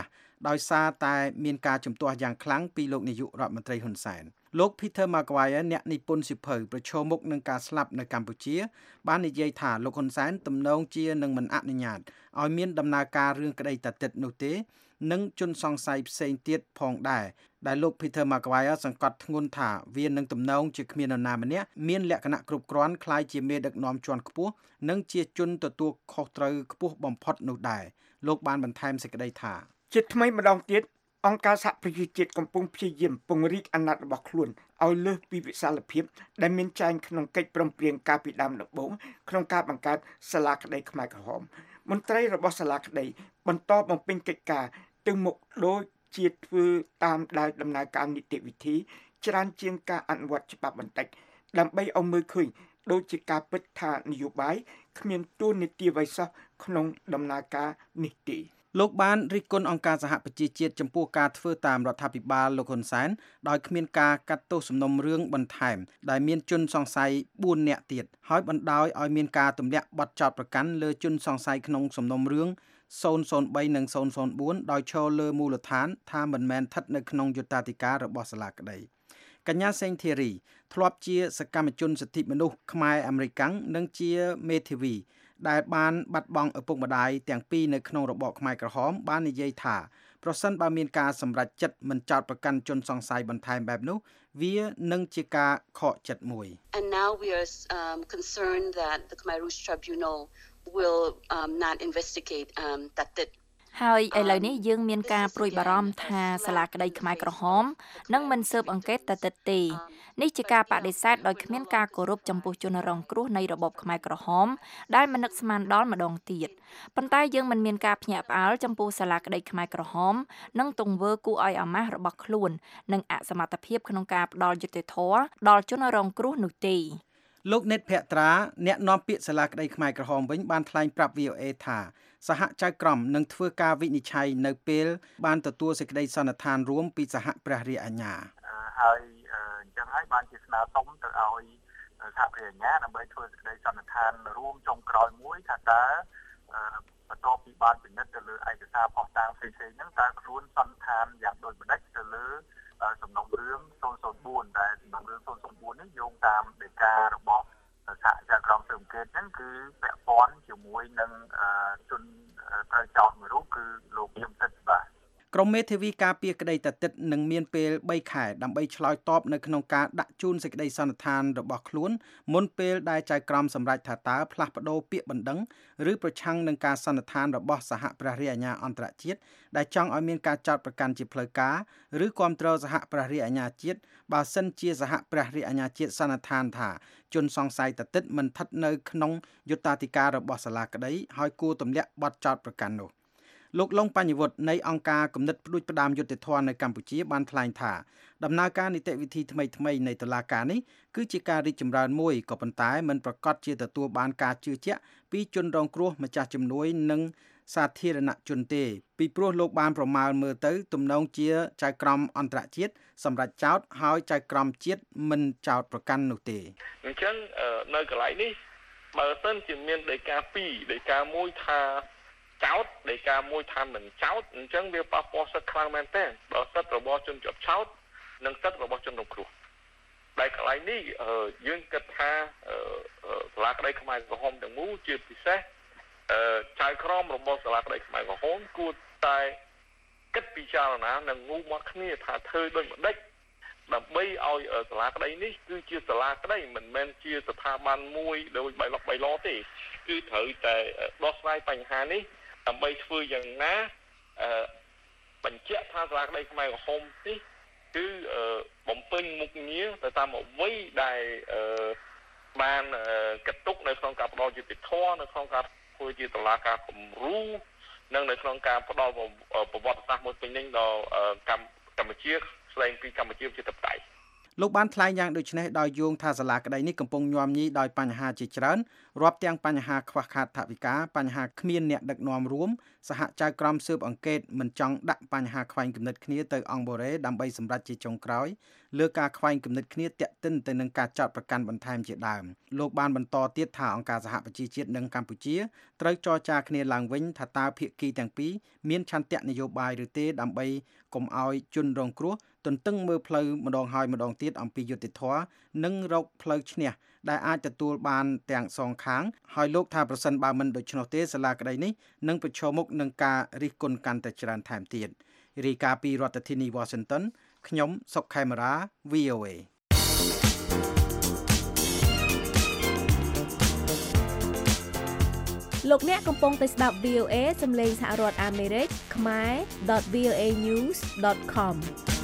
ដោយសារតែមានការជំទាស់យ៉ាងខ្លាំងពីលោកនាយករដ្ឋមន្ត្រីហ៊ុនសែនលោក Peter Maguire អ្នកនិពន្ធសៀវភៅប្រឈមមុខនឹងការស្លាប់នៅកម្ពុជាបាននិយាយថាលោកហ៊ុនសែនទំនងជានឹងមិនអនុញ្ញាតឲ្យមានដំណើរការរឿងក្តីតាទិតនោះទេនិងជនសង្ស័យផ្សេងទៀតផងដែរដែលលោក Peter Maguire សង្កត់ធ្ងន់ថាវានឹងទំនងជាគ្មាននរណាម្នាក់មានលក្ខណៈគ្រប់គ្រាន់คล้ายជាមេដឹកនាំជាន់ខ្ពស់និងជាជនទទួលខុសត្រូវខ្ពស់បំផុតនោះដែរលោកបានបន្ថែមសេចក្តីថាជាថ្មីម្ដងទៀតអង្គការសហប្រជាជាតិកំពុងព្យាយាមពង្រីកអាណត្តិរបស់ខ្លួនឲ្យលើសពីវិសាលភាពដែលមានចែងក្នុងកិច្ចព្រមព្រៀងការពីដើមដំបូងក្នុងការបង្កើតសាលាក្តីខ្មែរក្រហមមន្ត្រីរបស់សាលាក្តីបន្តបំពេញកិច្ចការទៅមុខដូចជាធ្វើតាមដែលដំណើរការនីតិវិធីច្រើនជាងការអនុវត្តច្បាប់បន្តិចដើម្បីឲ្យមើលឃើញដូចជាការពិតថានយោបាយគ្មានទួលនីតិអ្វីសោះក្នុងដំណើរការនេះទេលោកបានរិះគន់អង្គការសហប្រជាជាតិចំពោះការធ្វើតាមរដ្ឋាភិបាលលោកហ៊ុនសែនដោយគ្មានការកាត់ទោសសំណុំរឿងបន្ថែមដែលមានជនសង្ស័យបួននាក់ទៀតហើយបណ្ដោយឲ្យមានការទម្លាក់បទចោទប្រកាន់លើជនសង្ស័យក្នុងសំណុំរឿងศูนย์ศูนย์បីនិងศูนย์ศูนย์បួនដោយឈរលើមូលដ្ឋានថាមិនមែនស្ថិតនៅក្នុងយុត្តាធិការរបស់សាលាក្តីកញ្ញាសេងធីរីធ្លាប់ជាសកម្មជនសិទ្ធិមនុស្សខ្មែរអាមេរិកាំងនិងជាមេធាវីដែលបានបាត់បង់ឪពុកម្ដាយទាំងពីរនៅក្នុងរបបខ្មែរក្រហមបាននិយាយថាប្រសិនបើមានការសម្រេចចិត្តមិនចោទប្រកាន់ជនសង្ស័យបន្ថែមបែបនោះវានឹងជាការខកចិត្តមួយ And now we are um, concerned that the Khmer Rouge Tribunal will um, not investigate um, that that ហើយឥឡូវនេះយើងមានការព្រួយបារម្ភថាសាលាក្តីខ្មែរក្រហមនឹងមិនស៊ើបអង្កេតតែទិតទេនេះជាការបដិសេធដោយគ្មានការគោរពចំពោះជនរងគ្រោះនៃរបបខ្មែរក្រហមដែលមិននឹកស្មានដល់ម្ដងទៀតប៉ុន្តែយើងមិនមានការភ្ញាក់ផ្អើលចំពោះសាលាក្តីខ្មែរក្រហមនិងទង្វើគួរឲ្យអាម៉ាស់របស់ខ្លួននិងអសមត្ថភាពក្នុងការផ្ដល់យុត្តិធម៌ដល់ជនរងគ្រោះនោះទេលោកណេតភក្ត្រាអ្នកនាំពាក្យសាលាក្តីខ្មែរក្រហមវិញបានថ្លែងប្រាប់ វី អូ អេ ថាសហចៅក្រមនឹងធ្វើការវិនិច្ឆ័យនៅពេលបានទទួលសេចក្តីសន្និដ្ឋានរួមពីសហព្រះរាជអាជ្ញាហើយអញ្ចឹងហើយបានជាស្នើសុំទៅឲ្យសហព្រះអាជ្ញាដើម្បីធ្វើសេចក្តីសន្និដ្ឋានរួមចុងក្រោយមួយថាតើបន្ទាប់ពីបានពិនិត្យទៅលើឯកសារផុសតាងផ្សេងៗហ្នឹងតើខ្លួនសន្និដ្ឋានយ៉ាងដូចម្ដេចទៅលើសំណុំរឿងศูนย์ศูนย์បួនដែលសំណុំរឿងศูนย์ศูนย์បួននេះយោងតាមដីការបស់សហជីវក្រមស៊ើបអង្កេតហ្នឹងគឺពាក់ព័ន្ធជាមួយនឹងជនត្រូវចោទមួយរូបគឺលោកយឹមសិទ្ធិបាទក្រុមមេធាវីការពារក្តីតាទិតនឹងមានពេលបីខែដើម្បីឆ្លើយតបនៅក្នុងការដាក់ជូនសេចក្តីសន្និដ្ឋានរបស់ខ្លួនមុនពេលដែលចៅក្រមសម្រេចថាតើផ្លាស់ប្ដូរពាក្យបណ្ដឹងឬប្រឆាំងនឹងការសន្និដ្ឋានរបស់សហព្រះរាជអាជ្ញាអន្តរជាតិដែលចង់ឲ្យមានការចោទប្រកាន់ជាផ្លូវការឬគាំទ្រសហព្រះរាជអាជ្ញាជាតិបើសិនជាសហព្រះរាជអាជ្ញាជាតិសន្និដ្ឋានថាជនសង្ស័យតាទិតមិនស្ថិតនៅក្នុងយុត្តាធិការរបស់សាលាក្តីហើយគួរទម្លាក់បទចោទប្រកាន់នោះលោកលងបញ្ញវុត្តនៃអង្គការគំនិតផ្ដួចផ្ដើមយុត្តិធម៌នៅកម្ពុជាបានថ្លែងថាដំណើរការនីតិវិធីថ្មីៗនៃតុលាការនេះគឺជាការរីកចម្រើនមួយក៏ប៉ុន្តែមិនប្រកាសជាទទួលបានការជឿជាក់ពីជនរងគ្រោះម្ចាស់ជំនួយនិងសាធារណជនទេពីព្រោះលោកបានប្រមាលមើលទៅទំនងជាចៅក្រមអន្តរជាតិសម្រាប់ចោទហើយចៅក្រមជាតិមិនចោទប្រកាន់នោះទេអញ្ចឹងនៅកន្លែងនេះបើសិនជាមានដីកាពីរដីកាមួយថាចោទដីកាមួយថាមិនចោទអញ្ចឹងវាប៉ះពាល់សិទ្ធិខ្លាំងមែនទែនដល់សិទ្ធិរបស់ជនជាប់ចោទនិងសិទ្ធិរបស់ជនរងគ្រោះដែលកន្លែងនេះយើងគិតថាសាលាក្តីខ្មែរក្រហមទាំងមូលជាពិសេសចៅក្រមរបស់សាលាក្តីខ្មែរក្រហមគួរតែគិតពិចារណានិងងូមកគ្នាថាធ្វើដូចម្ដេចដើម្បីឲ្យសាលាក្តីនេះគឺជាសាលាក្តីមិនមែនជាស្ថាប័នមួយដោយបៃលុកបៃឡទេគឺត្រូវតែដោះស្រាយបញ្ហានេះដើម្បីធ្វើយ៉ាងណាបញ្ជាក់ថាសាលាក្តីខ្មែរក្រហមនេះគឺបំពេញមុខងារទៅតាមអ្វីដែលបានកាត់ទុកនៅក្នុងការផ្ដល់យុត្តិធម៌នៅក្នុងការធ្វើជាតុលាការគំរូនិងនៅក្នុងការផ្ដល់ប្រវត្តិសាស្ត្រមួយពេញលេញដល់កម្ពុជាស្ដែងពីកម្ពុជាជាតបតៃលោកបានថ្លែងយ៉ាងដូចនេះដោយយោងថាសាលាក្តីនេះកំពុងញោមញីដោយបញ្ហាជាច្រើនរាប់ទាំងបញ្ហាខ្វះខាតថវិកាបញ្ហាគ្មានអ្នកដឹកនាំរួមសហចៅក្រមស៊ើបអង្កេតមិនចង់ដាក់បញ្ហាខ្វែងគំនិតគ្នាទៅអង្គបូរ៉េដើម្បីសម្រេចជាចុងក្រោយលើការខ្វែងគំនិតគ្នាតាក់ទិនទៅនឹងការចោទប្រកាន់បន្ថែមជាដើមលោកបានបន្តទៀតថាអង្គការសហប្រជាជាតិនិងកម្ពុជាត្រូវចរចាគ្នាឡើងវិញថាតើភាគីទាំងពីរមានឆន្ទៈនយោបាយឬទេដើម្បីកុំឲ្យជនរងគ្រោះទន្ទឹងមើលផ្លូវម្ដងហើយម្ដងទៀតអំពីយុត្តិធម៌និងរកផ្លូវឈ្នះដែលអាចទទួលបានទាំងសងខាងហើយលោកថាប្រសិនបើមិនដូច្នោះទេសាលាក្តីនេះនឹងប្រឈមមុខនឹងការរិះគន់កាន់តែច្រើនថែមទៀតរាយការណ៍ពីរដ្ឋធានី Washington ខ្ញុំសុកខេមរា V O A លោកអ្នកកំពុងតែស្ដាប់ V O A សំឡេងសហរដ្ឋអាមេរិកខ្មែរ .v o a news .com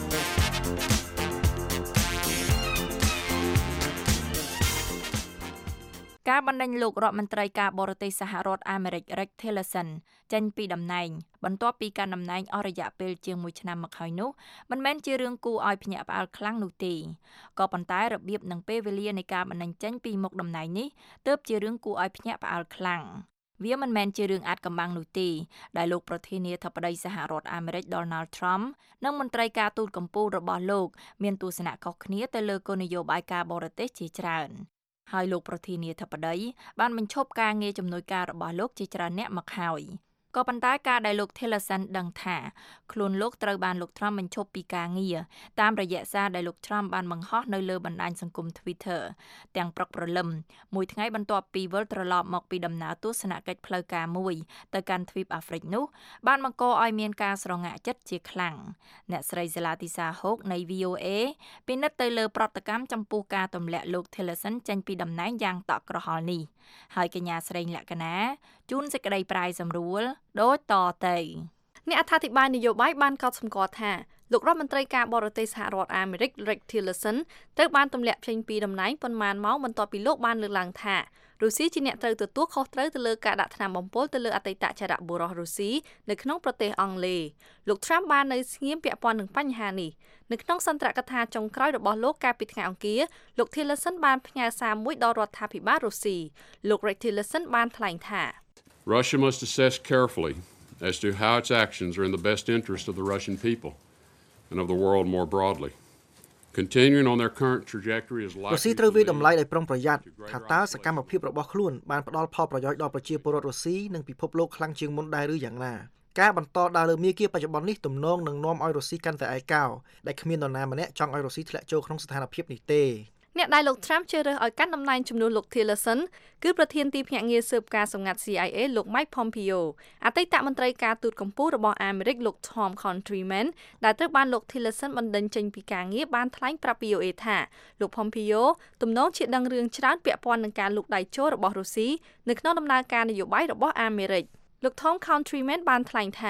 ការបណ្ដេញលោករដ្ឋមន្ត្រីការបរទេសសហរដ្ឋអាមេរិក Rex Tillerson ចេញពីតំណែងបន្ទាប់ពីការតំណែងអស់រយៈពេលជាងមួយឆ្នាំមកហើយនោះមិនមែនជារឿងគួរឲ្យភ្ញាក់ផ្អើលខ្លាំងនោះទេក៏ប៉ុន្តែរបៀបនិងពេលវេលានៃការបណ្ដេញចេញពីមុខតំណែងនេះទើបជារឿងគួរឲ្យភ្ញាក់ផ្អើលខ្លាំងវាមិនមែនជារឿងអាថ៌កំបាំងនោះទេដែលលោកប្រធានាធិបតីសហរដ្ឋអាមេរិក Donald Trump និងមន្ត្រីការទូតកំពូលរបស់លោកមានទស្សនៈខុសគ្នាទៅលើគោលនយោបាយការបរទេសជាច្រើនហើយលោកប្រធានាធិបតីបានបញ្ឈប់ការងារជំនួយការរបស់លោកជាច្រើនអ្នកមកហើយក៏ប៉ុន្តែការដែលលោក Tillerson ដឹងថាខ្លួនលោកត្រូវបានលោក Trump បញ្ឈប់ពីការងារតាមរយៈសារដែលលោក Trump បានបង្ហោះនៅលើបណ្ដាញសង្គម Twitter ទាំងព្រឹកព្រលឹមមួយថ្ងៃបន្ទាប់ពីវិលត្រឡប់មកពីដំណើរទស្សនកិច្ចផ្លូវការមួយទៅកាន់ទ្វីបអាហ្វ្រិកនោះបានបង្កឲ្យមានការស្រងាក់ចិត្តជាខ្លាំងអ្នកស្រីសាឡាទីសាហូកនៃ V O A ពិនិត្យទៅលើប្រតិកម្មចំពោះការទម្លាក់លោក Tillerson ចេញពីតំណែងយ៉ាងតក់ក្រហល់នេះហើយកញ្ញាស្រីលក្ខណាជូនសេចក្តីប្រាយសម្រួលដូចតទៅអ្នកអត្ថាធិប្បាយនយោបាយបានកត់សម្គាល់ថាលោករដ្ឋមន្ត្រីការបរទេសសហរដ្ឋអាមេរិក Rex Tillerson ត្រូវបានទម្លាក់ចេញពីតំណែងប៉ុន្មានម៉ោងបន្ទាប់ពីលោកបានលើកឡើងថារុស្ស៊ីជាអ្នកត្រូវទទួលខុសត្រូវទៅលើការដាក់ថ្នាំបំពុលទៅលើអតីតចរបុរសរុស្ស៊ីនៅក្នុងប្រទេសអង់គ្លេសលោក Trump បាននៅស្ងៀមពាក់ព័ន្ធនឹងបញ្ហានេះនៅក្នុងសន្ទរកថាចុងក្រោយរបស់លោកកាលពីថ្ងៃអង្គារលោក Tillerson បានផ្ញើសារមួយដល់រដ្ឋាភិបាលរុស្ស៊ីលោក Rex Tillerson បានថ្លែងថា Russia must assess carefully as to how its actions are in the best interest of the Russian people and of the world more broadly. Continuing on their current trajectory is likely. រុស្ស៊ីត្រូវវិតម្លៃដោយប្រុងប្រយ័ត្នថាតើសកម្មភាពរបស់ខ្លួនបានផ្ដល់ផលប្រយោជន៍ដល់ប្រជាពលរដ្ឋរុស្ស៊ីនិងពិភពលោកខ្លាំងជាងមុនដែរឬយ៉ាងណាការបន្តដើរលើមាគ៌ាបច្ចុប្បន្ននេះទំនងនឹងនាំឲ្យរុស្ស៊ីកាន់តែឯកោដែលគ្មាននរណាម្នាក់ចង់ឲ្យរុស្ស៊ីធ្លាក់ចូលក្នុងស្ថានភាពនេះទេអ្នកដែលលោក Trump ជ្រើសរើសឲ្យកាន់តំណែងជំនួសលោក Tillerson គឺប្រធានទីភ្នាក់ងារស៊ើបការសម្ងាត់ C I A លោក Mike Pompeo អតីតមន្ត្រីការទូតកម្ពុជារបស់អាមេរិកលោក Tom Countryman ដែលត្រូវបានលោក Tillerson បណ្តេញចេញពីការងារបានថ្លែងប្រាប់ V O A ថាលោក Pompeo ទំនងជាដឹងរឿងច្រើនពាក់ព័ន្ធនឹងការលូកដៃចូលរបស់រុស្ស៊ីនៅក្នុងដំណើរការនយោបាយរបស់អាមេរិកលោក Tom Countryman បានថ្លែងថា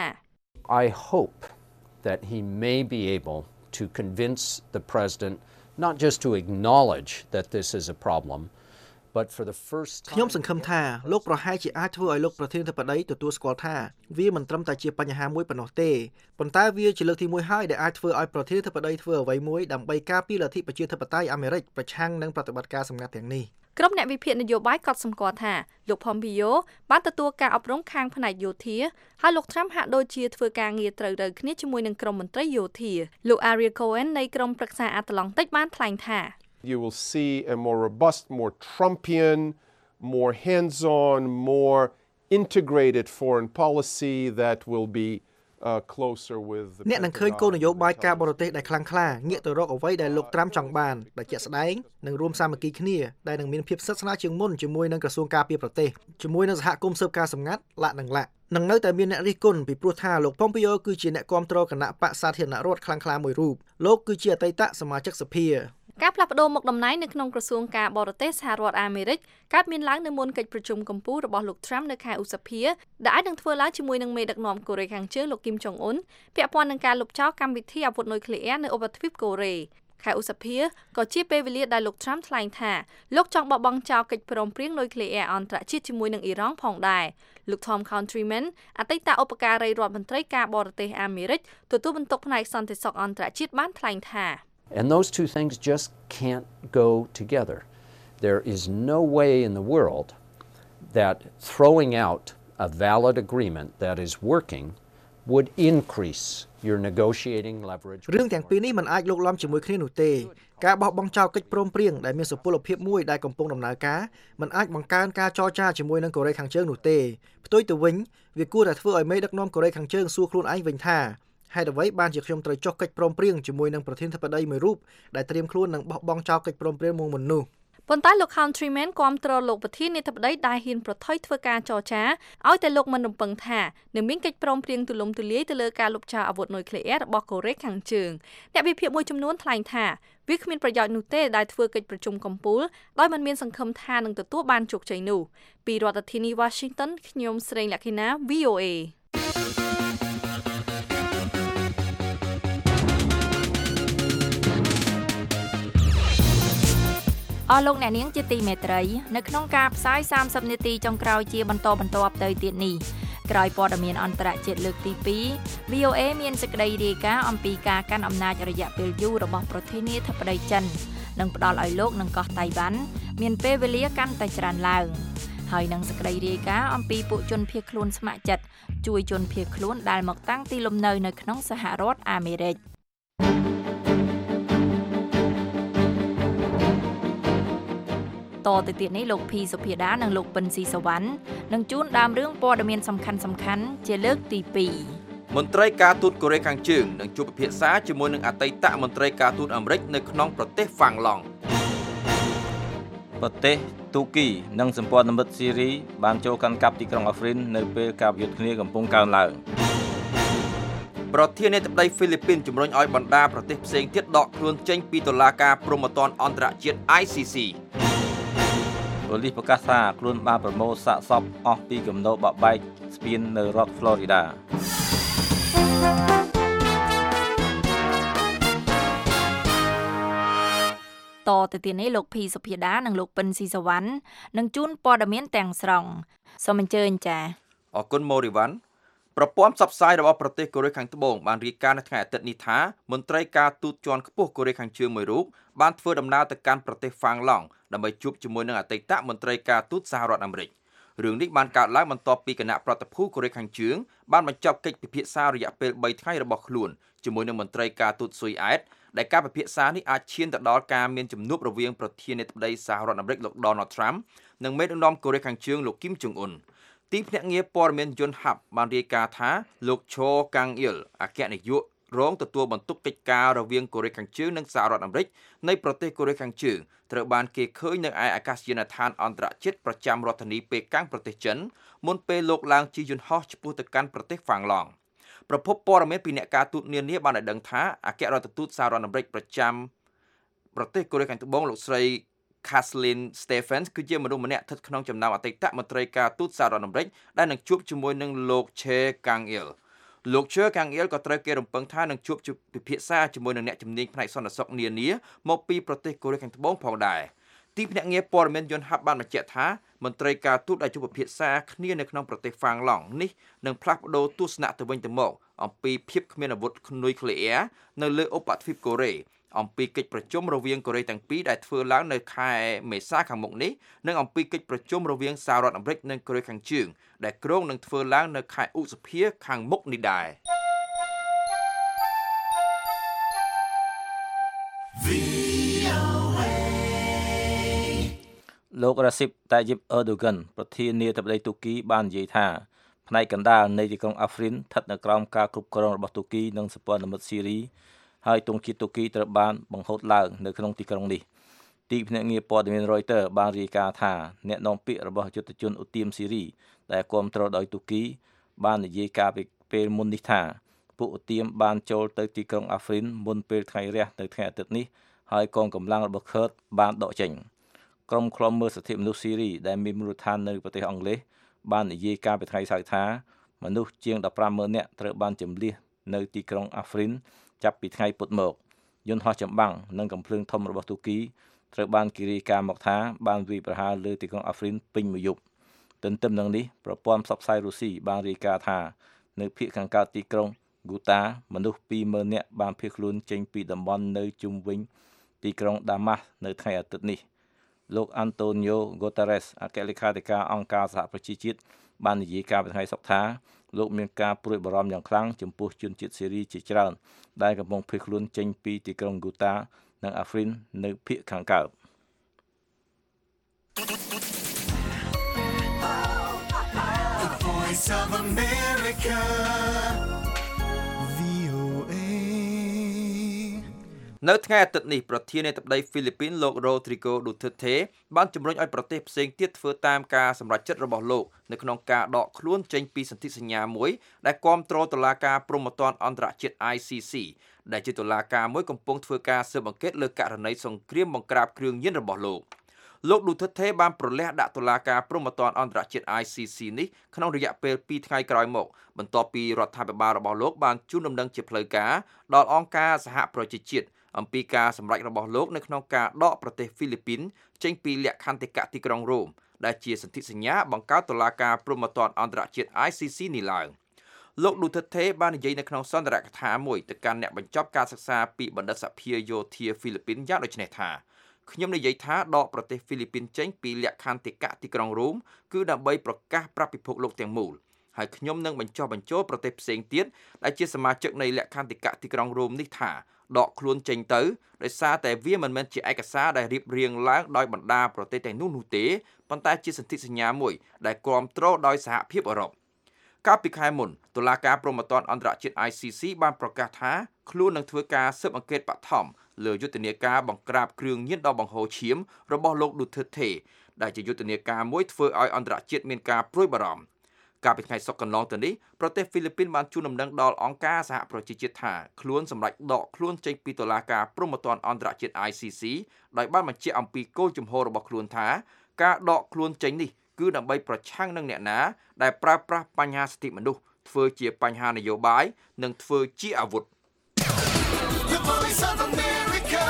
I hope that he may be able to convince the president not just to acknowledge that this is a problem but for the first time ខ្ញុំសង្ឃឹមថាលោកប្រហែលជាអាចធ្វើឲ្យលោកប្រធានាធិបតីទទួលស្គាល់ថាវាមិនត្រឹមតែជាបញ្ហាមួយប៉ុណ្ណោះទេប៉ុន្តែវាជាលើកទីមួយហើយដែលអាចធ្វើឲ្យប្រធានាធិបតីធ្វើអ្វីមួយដើម្បីការពារលទ្ធិប្រជាធិបតេយ្យអាមេរិកប្រឆាំងនឹងប្រតិបត្តិការសម្ងាត់ទាំងនេះក្រុមអ្នកវិភាគនយោបាយកត់សម្គាល់ថាលោក Pompeo បានទទួលការអប់រំខាងផ្នែកយោធាហើយលោក Trump ហាក់ដូចជាធ្វើការងារត្រូវៗគ្នាជាមួយនឹងក្រុមមន្ត្រីយោធាលោក Ariel Cohen នៃក្រុមប្រឹក្សាអាត្លង់តិកបានថ្លែងថា You will see a more robust, more Trumpian, more hands-on, more integrated foreign policy that will be uh, closer with the អ្នកនឹងឃើញគោលនយោបាយការបរទេសដែលខ្លាំងក្លាងាកទៅរកអ្វីដែលលោក Trump ចង់បានដែលជាក់ស្ដែងនឹងរួមសាមគ្គីគ្នាដែលនឹងមានភាពស្និទ្ធស្នាលជាងមុនជាមួយនឹងក្រសួងការពារប្រទេសជាមួយនឹងសហគមន៍ស៊ើបការសម្ងាត់លក្ខនឹងលក្ខនឹងនៅតែមានអ្នករិះគន់ពីព្រោះថាលោក Pompeo គឺជាអ្នកគាំទ្រគណៈបកសាធារណរដ្ឋខ្លាំងក្លាមួយរូបលោកគឺជាអតីតសមាជិកសភាការផ្លាស់ប្ដូរមុខតំណែងនៅក្នុងក្រសួងការបរទេសសហរដ្ឋអាមេរិកកើតមានឡើងនៅមុនកិច្ចប្រជុំកំពូលរបស់លោក Trump នៅខែឧសភាដែលអាចនឹងធ្វើឡើងជាមួយនឹងមេដឹកនាំកូរ៉េខាងជើងលោកគីមចុងអ៊ុនពាក់ព័ន្ធនឹងការលុបចោលកម្មវិធីអាវុធនុយក្លេអ៊ែរនៅឧបទ្វីបកូរ៉េខែឧសភាក៏ជាពេលវេលាដែលលោក Trump ថ្លែងថាលោកចង់បោះបង់ចោលកិច្ចព្រមព្រៀងនុយក្លេអ៊ែរអន្តរជាតិជាមួយនឹងអ៊ីរ៉ង់ផងដែរលោក Tom Countryman អតីតឧបការីរដ្ឋមន្ត្រីការបរទេសអាមេរិកទទួលបន្ទុកផ្នែកសន្តិសុខអន្តរជាតិបានថ្លែងថា And those two things just can't go together. There is no way in the world that throwing out a valid agreement that is working would increase your negotiating leverage រឿងទាំងពីរនេះមិនអាចលោកលំជាមួយគ្នានោះទេការបោះបង់ចោលកិច្ចព្រមព្រៀងដែលមានសុពលភាពមួយដែលកំពុងដំណើរការមិនអាចបង្កើនការចរចាជាមួយនឹងកូរ៉េខាងជើងនោះទេផ្ទុយទៅវិញវាគួរតែធ្វើឲ្យមេដឹកនាំកូរ៉េខាងជើងសួរខ្លួនឯងវិញថាហេតុអ្វីបានជាខ្ញុំត្រូវចុះកិច្ចព្រមព្រៀងជាមួយនឹងប្រធានាធិបតីមួយរូបដែលត្រៀមខ្លួននឹងបោះបង់ចោលកិច្ចព្រមព្រៀងមុននោះប៉ុន្តែលោក Countryman គាំទ្រលោកប្រធានាធិបតីដែលហ៊ានប្រថុយធ្វើការចរចាឲ្យតែលោកមិនរំពឹងថានឹងមានកិច្ចព្រមព្រៀងទូលំទូលាយទៅលើការលុបចោលអាវុធនុយក្លេអ៊ែររបស់កូរ៉េខាងជើងអ្នកវិភាគមួយចំនួនថ្លែងថាវាគ្មានប្រយោជន៍នោះទេដែលធ្វើកិច្ចប្រជុំកំពូលដោយមិនមានសង្ឃឹមថានឹងទទួលបានជោគជ័យនោះពីរដ្ឋធានី Washington ខ្ញុំស្រីលក្ខិណា V O A អស់លោកអ្នកនាងជាទីមេត្រីនៅក្នុងការផ្សាយសាមសិបនាទីចុងក្រោយជាបន្តបន្ទាប់ទៅទៀតនេះក្រោយព័ត៌មានអន្តរជាតិលើកទីពីរ V O A មានសេចក្តីរាយការណ៍អំពីការកាន់អំណាចរយៈពេលយូររបស់ប្រធានាធិបតីចិននិងផ្ដល់ឲ្យលោកនិងកោះតៃវ៉ាន់មានពេលវេលាកាន់តែច្រើនឡើងហើយនឹងសេចក្តីរាយការណ៍អំពីពួកជនភៀសខ្លួនស្ម័គ្រចិត្តជួយជនភៀសខ្លួនដែលមកតាំងទីលំនៅនៅក្នុងសហរដ្ឋអាមេរិកតទៅទៀតនេះលោកភីសុភាដានិងលោកពិនស៊ីសវណ្ណនឹងជួនដើមរឿងព័ត៌មានសំខាន់សំខាន់ជាលើកទីពីរមន្ត្រីការទូតកូរ៉េខាងជើងនឹងជួបពិភាក្សាជាមួយនឹងអតីតមន្ត្រីការទូតអាមេរិកនៅក្នុងប្រទេសហ្វាំងឡង់ប្រទេសទូគីនិងសម្ព័ន្ធមិត្តស៊ីរីបានចូលកាន់កាប់ទីក្រុងអាហ្វ្រិននៅពេលការប្រយុទ្ធគ្នាកំពុងកើនឡើងប្រធានាធិបតីហ្វីលីពីនជំរុញឲ្យបណ្ដាប្រទេសផ្សេងទៀតដកខ្លួនចេញពីតុលាការព្រហ្មទណ្ឌអន្តរជាតិ I C C ប៉ូលីសប្រកាសថាខ្លួនបានប្រមូលសាកសពអស់ពីគំនរបបែកស្ពាននៅរដ្ឋ Florida តទៅទៀតនេះលោកភីសុភាដានិងលោកពិនស៊ីសវណ្ណនឹងជួនព័ត៌មានទាំងស្រុងសូមអញ្ជើញចា៎អរគុណម៉ូរីវ៉ាន់ប្រព័ន្ធផ្សព្វផ្សាយរបស់ប្រទេសកូរ៉េខាងត្បូងបានរាយការណ៍នៅថ្ងៃអាទិត្យនេះថាមន្ត្រីការទូតជាន់ខ្ពស់កូរ៉េខាងជើងមួយរូបបានធ្វើដំណើរទៅកាន់ប្រទេសហ្វាំងឡង់ដើម្បីជួបជាមួយនឹងអតីតមន្ត្រីការទូតសហរដ្ឋអាមេរិករឿងនេះបានកើតឡើងបន្ទាប់ពីគណៈប្រតិភូកូរ៉េខាងជើងបានបញ្ចប់កិច្ចពិភាក្សារយៈពេលបីថ្ងៃរបស់ខ្លួនជាមួយនឹងមន្ត្រីការទូតស៊ុយអែតដែលការពិភាក្សានេះអាចឈានទៅដល់ការមានជំនួបរវាងប្រធានាធិបតីសហរដ្ឋអាមេរិកលោក Donald Trump និងមេដឹកនាំកូរ៉េខាងជើងលោក Kim Jong Unទីភ្នាក់ងារព័ត៌មានយន្តហ័ព្ទបានរាយការណ៍ថាលោកឈរកាំងអ៊ីលអគ្គនាយករងទទួលបន្ទុកកិច្ចការរវាងកូរ៉េខាងជើងនិងសហរដ្ឋអាមេរិកនៃប្រទេសកូរ៉េខាងជើងត្រូវបានគេឃើញនៅឯអាកាសយានដ្ឋានអន្តរជាតិប្រចាំរដ្ឋធានីប៉េកាំងប្រទេសចិនមុនពេលលោកឡើងជិះយន្តហោះឆ្ពោះទៅកាន់ប្រទេសហ្វាំងឡង់ប្រភពព័ត៌មានពីអ្នកការទូតនានាបានឲ្យដឹងថាអគ្គរដ្ឋទូតសហរដ្ឋអាមេរិកប្រចាំប្រទេសកូរ៉េខាងត្បូងលោកស្រី Kathleen Stephens គឺជាមនុស្សម្នាក់ស្ថិតក្នុងចំណោមអតីតមន្ត្រីការទូតសហរដ្ឋអាមេរិកដែលនឹងជួបជាមួយនឹងលោក Che Kang-il លោក Che Kang-il ក៏ត្រូវគេរំពឹងថានឹងជួបពិភាក្សាជាមួយនឹងអ្នកជំនាញផ្នែកសន្តិសុខនានាមកពីប្រទេសកូរ៉េខាងត្បូងផងដែរទីភ្នាក់ងារព័ត៌មានយន្តហ័ព្ទបានបញ្ជាក់ថាមន្ត្រីការទូតដែលជួបពិភាក្សាគ្នានៅក្នុងប្រទេសហ្វាំងឡង់នេះនឹងផ្លាស់ប្ដូរទស្សនៈទៅវិញទៅមកអំពីភាពគ្មានអាវុធនុយក្លេអ៊ែរនៅលើឧបទ្វីបកូរ៉េអំពីកិច្ចប្រជុំរវាងកូរ៉េទាំងពីរដែលធ្វើឡើងនៅខែមេសាខាងមុខនេះនិងអំពីកិច្ចប្រជុំរវាងសហរដ្ឋអាមេរិកនិងកូរ៉េខាងជើងដែលគ្រោងនឹងធ្វើឡើងនៅខែឧសភាខាងមុខនេះដែរលោករ៉ាស៊ីបតាយីបអឺដូហ្គិនប្រធានាធិបតីទូគីបាននិយាយថាផ្នែកកណ្ដាលនៃទីក្រុងអាហ្វ្រិនស្ថិតនៅក្រោមការគ្រប់គ្រងរបស់ទូគីនិងសម្ព័ន្ធមិត្តស៊ីរីហើយទង់ជាតិទូគីត្រូវបានបង្ហូតឡើងនៅក្នុងទីក្រុងនេះទីភ្នាក់ងារព័ត៌មាន Reuters បានរាយការណ៍ថាអ្នកនាំពាក្យរបស់យុទ្ធជនឧទាមស៊ីរីដែលគាំទ្រដោយទូគីបាននិយាយការពីពេលមុននេះថាពួកឧទាមបានចូលទៅទីក្រុងអាហ្វ្រិនមុនពេលថ្ងៃរះនៅថ្ងៃអាទិត្យនេះហើយកងកម្លាំងរបស់ Kurd បានដកចេញក្រុមឃ្លាំមើលសិទ្ធិមនុស្សស៊ីរីដែលមានមូលដ្ឋាននៅប្រទេសអង់គ្លេសបាននិយាយការពីថ្ងៃសៅរ៍ថាមនុស្សជាងដប់ប្រាំម៉ឺននាក់ត្រូវបានជម្លៀសនៅទីក្រុងអាហ្វ្រិនចាប់ពីថ្ងៃពុធមកយន្តហោះចម្បាំងនិងកំភ្លើងធំរបស់ទូគីត្រូវបានគេរាយការណ៍មកថាបានវាយប្រហារលើទីក្រុងអាហ្វ្រិនពេញមួយយប់ទន្ទឹមនឹងនេះប្រព័ន្ធផ្សព្វផ្សាយរុស្ស៊ីបានរាយការណ៍ថានៅភាគខាងកើតទីក្រុងហ្គូតាមនុស្សពីរម៉ឺននាក់បានភៀសខ្លួនចេញពីតំបន់នៅជុំវិញទីក្រុងដាម៉ាស់នៅថ្ងៃអាទិត្យនេះលោក Antonio Guterres អគ្គលេខាធិការអង្គការសហប្រជាជាតិបាននិយាយការពីថ្ងៃសុក្រថាលោកមានការព្រួយបារម្ភយ៉ាងខ្លាំងចំពោះជនជាតិសេរីជាច្រើនដែលកំពុងភៀសខ្លួនចេញពីទីក្រុងហ្គូតានិងអាហ្វ្រីននៅភាគខាងកើត Voice of America នៅថ្ងៃអាទិត្យនេះប្រធានាធិបតីហ្វីលីពីនលោក Rodrigo Duterte បានជំរុញឲ្យប្រទេសផ្សេងទៀតធ្វើតាមការសម្រេចចិត្តរបស់លោកនៅក្នុងការដកខ្លួនចេញពីសន្ធិសញ្ញាមួយដែលគាំទ្រតុលាការព្រហ្មទណ្ឌអន្តរជាតិ I C C ដែលជាតុលាការមួយកំពុងធ្វើការស៊ើបអង្កេតលើករណីសង្គ្រាមបង្ក្រាបគ្រឿងញៀនរបស់លោកលោក Duterte បានប្រលះដាក់តុលាការព្រហ្មទណ្ឌអន្តរជាតិ I C C នេះក្នុងរយៈពេលពីរថ្ងៃក្រោយមកបន្ទាប់ពីរដ្ឋាភិបាលរបស់លោកបានជូនដំណឹងជាផ្លូវការដល់អង្គការសហប្រជាជាតិអំពីការសម្រេចរបស់លោកនៅក្នុងការដកប្រទេសហ្វីលីពីនចេញពីលក្ខន្តិកៈទីក្រុងរ៉ូមដែលជាសន្ធិសញ្ញាបង្កើតតុលាការព្រហ្មទណ្ឌអន្តរជាតិ I C C នេះឡើងលោក Duterte បាននិយាយនៅក្នុងសន្ទរកថាមួយទៅកាន់អ្នកបញ្ចប់ការសិក្សាពីបណ្ឌិតសភាយោធាហ្វីលីពីនយ៉ាងដូចនេះថាខ្ញុំនិយាយថាដកប្រទេសហ្វីលីពីនចេញពីលក្ខន្តិកៈទីក្រុងរ៉ូមគឺដើម្បីប្រកាសប្រាប់ពិភពលោកទាំងមូលហើយខ្ញុំនឹងបញ្ចុះបញ្ចូលប្រទេសផ្សេងទៀតដែលជាសមាជិកនៃលក្ខន្តិកៈទីក្រុងរ៉ូមនេះថាដកខ្លួនចេញទៅដោយសារតែវាមិនមែនជាឯកសារដែលរៀបរៀងឡើងដោយបណ្ដាប្រទេសទាំងនោះនោះទេប៉ុន្តែជាសន្ធិសញ្ញាមួយដែលគាំទ្រដោយសហភាពអឺរ៉ុបកាលពីខែមុនតុលាការព្រហ្មទណ្ឌអន្តរជាតិ I C C បានប្រកាសថាខ្លួននឹងធ្វើការស៊ើបអង្កេតបឋមលើយុទ្ធនាការបង្ក្រាបគ្រឿងញៀនដ៏បង្ហូរឈាមរបស់លោក Duterte ដែលជាយុទ្ធនាការមួយធ្វើឲ្យអន្តរជាតិមានការព្រួយបារម្ភកាលពីថ្ងៃសុក្រកន្លងទៅនេះប្រទេសហ្វីលីពីនបានជូនដំណឹងដល់អង្គការសហប្រជាជាតិថាខ្លួនសម្រេចដកខ្លួនចេញពីតុលាការព្រហ្មទណ្ឌអន្តរជាតិ I C C ដោយបានបញ្ជាក់អំពីគោលជំហររបស់ខ្លួនថាការដកខ្លួនចេញនេះគឺដើម្បីប្រឆាំងនឹងអ្នកណាដែលប្រើប្រាស់បញ្ហាសិទ្ធិមនុស្សធ្វើជាបញ្ហានយោបាយនិងធ្វើជាអាវុធ The Voice of America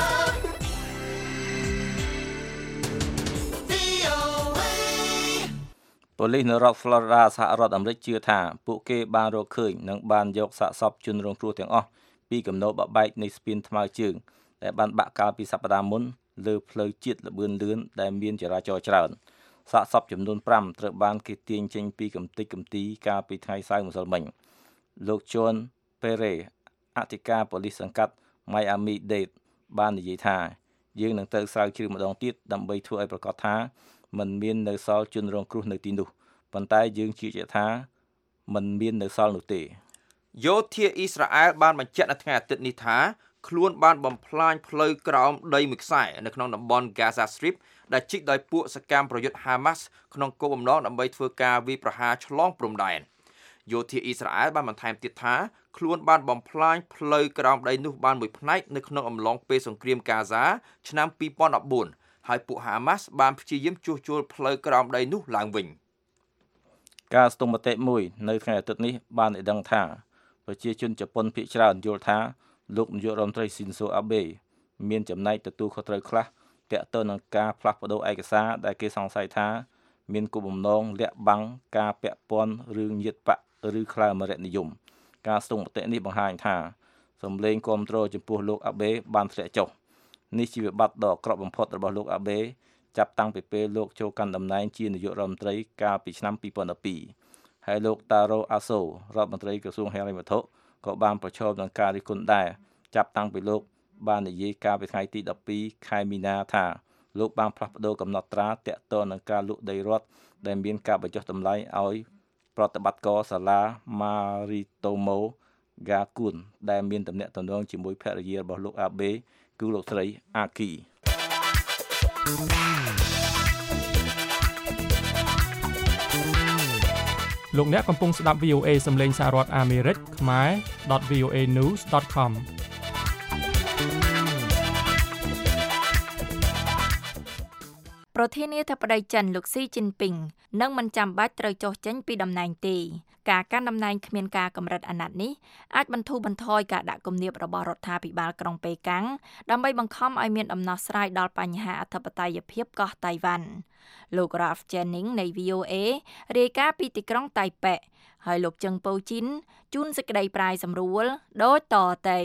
ប៉ូលីសនៅរដ្ឋ Florida សហរដ្ឋអាមេរិកជឿថាពួកគេបានរកឃើញនិងបានយកសាកសពជនរងគ្រោះទាំងអស់ពីគំនរបបែកនៃស្ពានថ្មើរជើងដែលបានបាក់កាលពីសប្តាហ៍មុនលើផ្លូវជាតិល្បឿនលឿនដែលមានចរាចរណ៍ច្រើនសាកសពចំនួនប្រាំត្រូវបានគេទាញចេញពីកំទេចកំទីកាលពីថ្ងៃសៅរ៍ម្សិលមិញលោក John Perez អធិការប៉ូលីសសង្កាត់ Miami-Dade បាននិយាយថាយើងនឹងត្រូវស្រាវជ្រាវម្ដងទៀតដើម្បីធ្វើឲ្យប្រកាសថាមិនមាននៅសល់ជនរងគ្រោះនៅទីនោះប៉ុន្តែយើងជឿជាក់ថាមិនមាននៅសល់នោះទេយោធាអ៊ីស្រាអែលបានបញ្ជាក់នៅថ្ងៃអាទិត្យនេះថាខ្លួនបានបំផ្លាញផ្លូវក្រោមដីមួយខ្សែនៅក្នុងតំបន់ Gaza Strip ដែលជីកដោយពួកសកម្មប្រយុទ្ធ Hamas ក្នុងគោលបំណងដើម្បីធ្វើការវាយប្រហារឆ្លងព្រំដែនយោធាអ៊ីស្រាអែលបានបន្ថែមទៀតថាខ្លួនបានបំផ្លាញផ្លូវក្រោមដីនោះបានមួយផ្នែកនៅក្នុងអំឡុងពេលសង្គ្រាម Gaza ឆ្នាំពីរពាន់ដប់បួនហើយពួក Hamas បានព្យាយាមជួសជុលផ្លូវក្រោមដីនោះឡើងវិញការស្ទង់មតិមួយនៅថ្ងៃអាទិត្យនេះបានឲ្យដឹងថាប្រជាជនជប៉ុនភាគច្រើនយល់ថាលោកនាយករដ្ឋមន្ត្រី Shinzo Abe មានចំណែកទទួលខុសត្រូវខ្លះទាក់ទងនឹងការផ្លាស់ប្តូរឯកសារដែលគេសង្ស័យថាមានគោលបំណងលាក់បាំងការពាក់ព័ន្ធរឿងញាតិបកឬខ្លាអមរៈនិយមការស្ទង់មតិនេះបង្ហាញថាសម្លេងគាំទ្រចំពោះលោក Abe បានធ្លាក់ចុះនេះជាវិបត្តិដ៏អាក្រក់បំផុតរបស់លោក Abe ចាប់តាំងពីពេលលោកចូលកាន់តំណែងជានាយករដ្ឋមន្ត្រីកាលពីឆ្នាំពីរពាន់ដប់ពីរហើយលោក Taro Aso រដ្ឋមន្ត្រីក្រសួងហិរញ្ញវត្ថុក៏បានប្រឈមនឹងការរិះគន់ដែរចាប់តាំងពីលោកបាននិយាយកាលពីថ្ងៃទីដប់ពីរខែមីនាថាលោកបានផ្លាស់ប្តូរកំណត់ត្រាទាក់ទងនឹងការលក់ដីរដ្ឋដែលមានការបញ្ចុះតម្លៃឲ្យប្រតិបត្តិការសាលា Maritomo Gakuen ដែលមានទំនាក់ទំនងជាមួយភរិយារបស់លោក Abe គឺលោកស្រី Aki លោកអ្នកកំពុងស្ដាប់ វី អូ เอ សំឡេងសហរដ្ឋអាមេរិកខ្មែរ .វី អូ เอ news ដត com ប្រធានាធិបតីចិនលោកស៊ីជីនពីងនឹងមិនចាំបាច់ត្រូវចុះចេញពីតំណែងទេការកាន់តំណែងគ្មានការកម្រិតអាណត្តិនេះអាចបន្ធូរបន្ថយការដាក់គំនាបរបស់រដ្ឋាភិបាលក្រុងប៉េកាំងដើម្បីបង្ខំឲ្យមានដំណោះស្រាយដល់បញ្ហាអធិបតេយ្យភាពកោះតៃវ៉ាន់លោក Ralph Jennings នៃ វី អូ เอ រាយការណ៍ពីទីក្រុងតៃប៉េហើយលោកជឹងប៉ូជីនជូនសេចក្តីប្រាយសម្រួលដូចតទៅ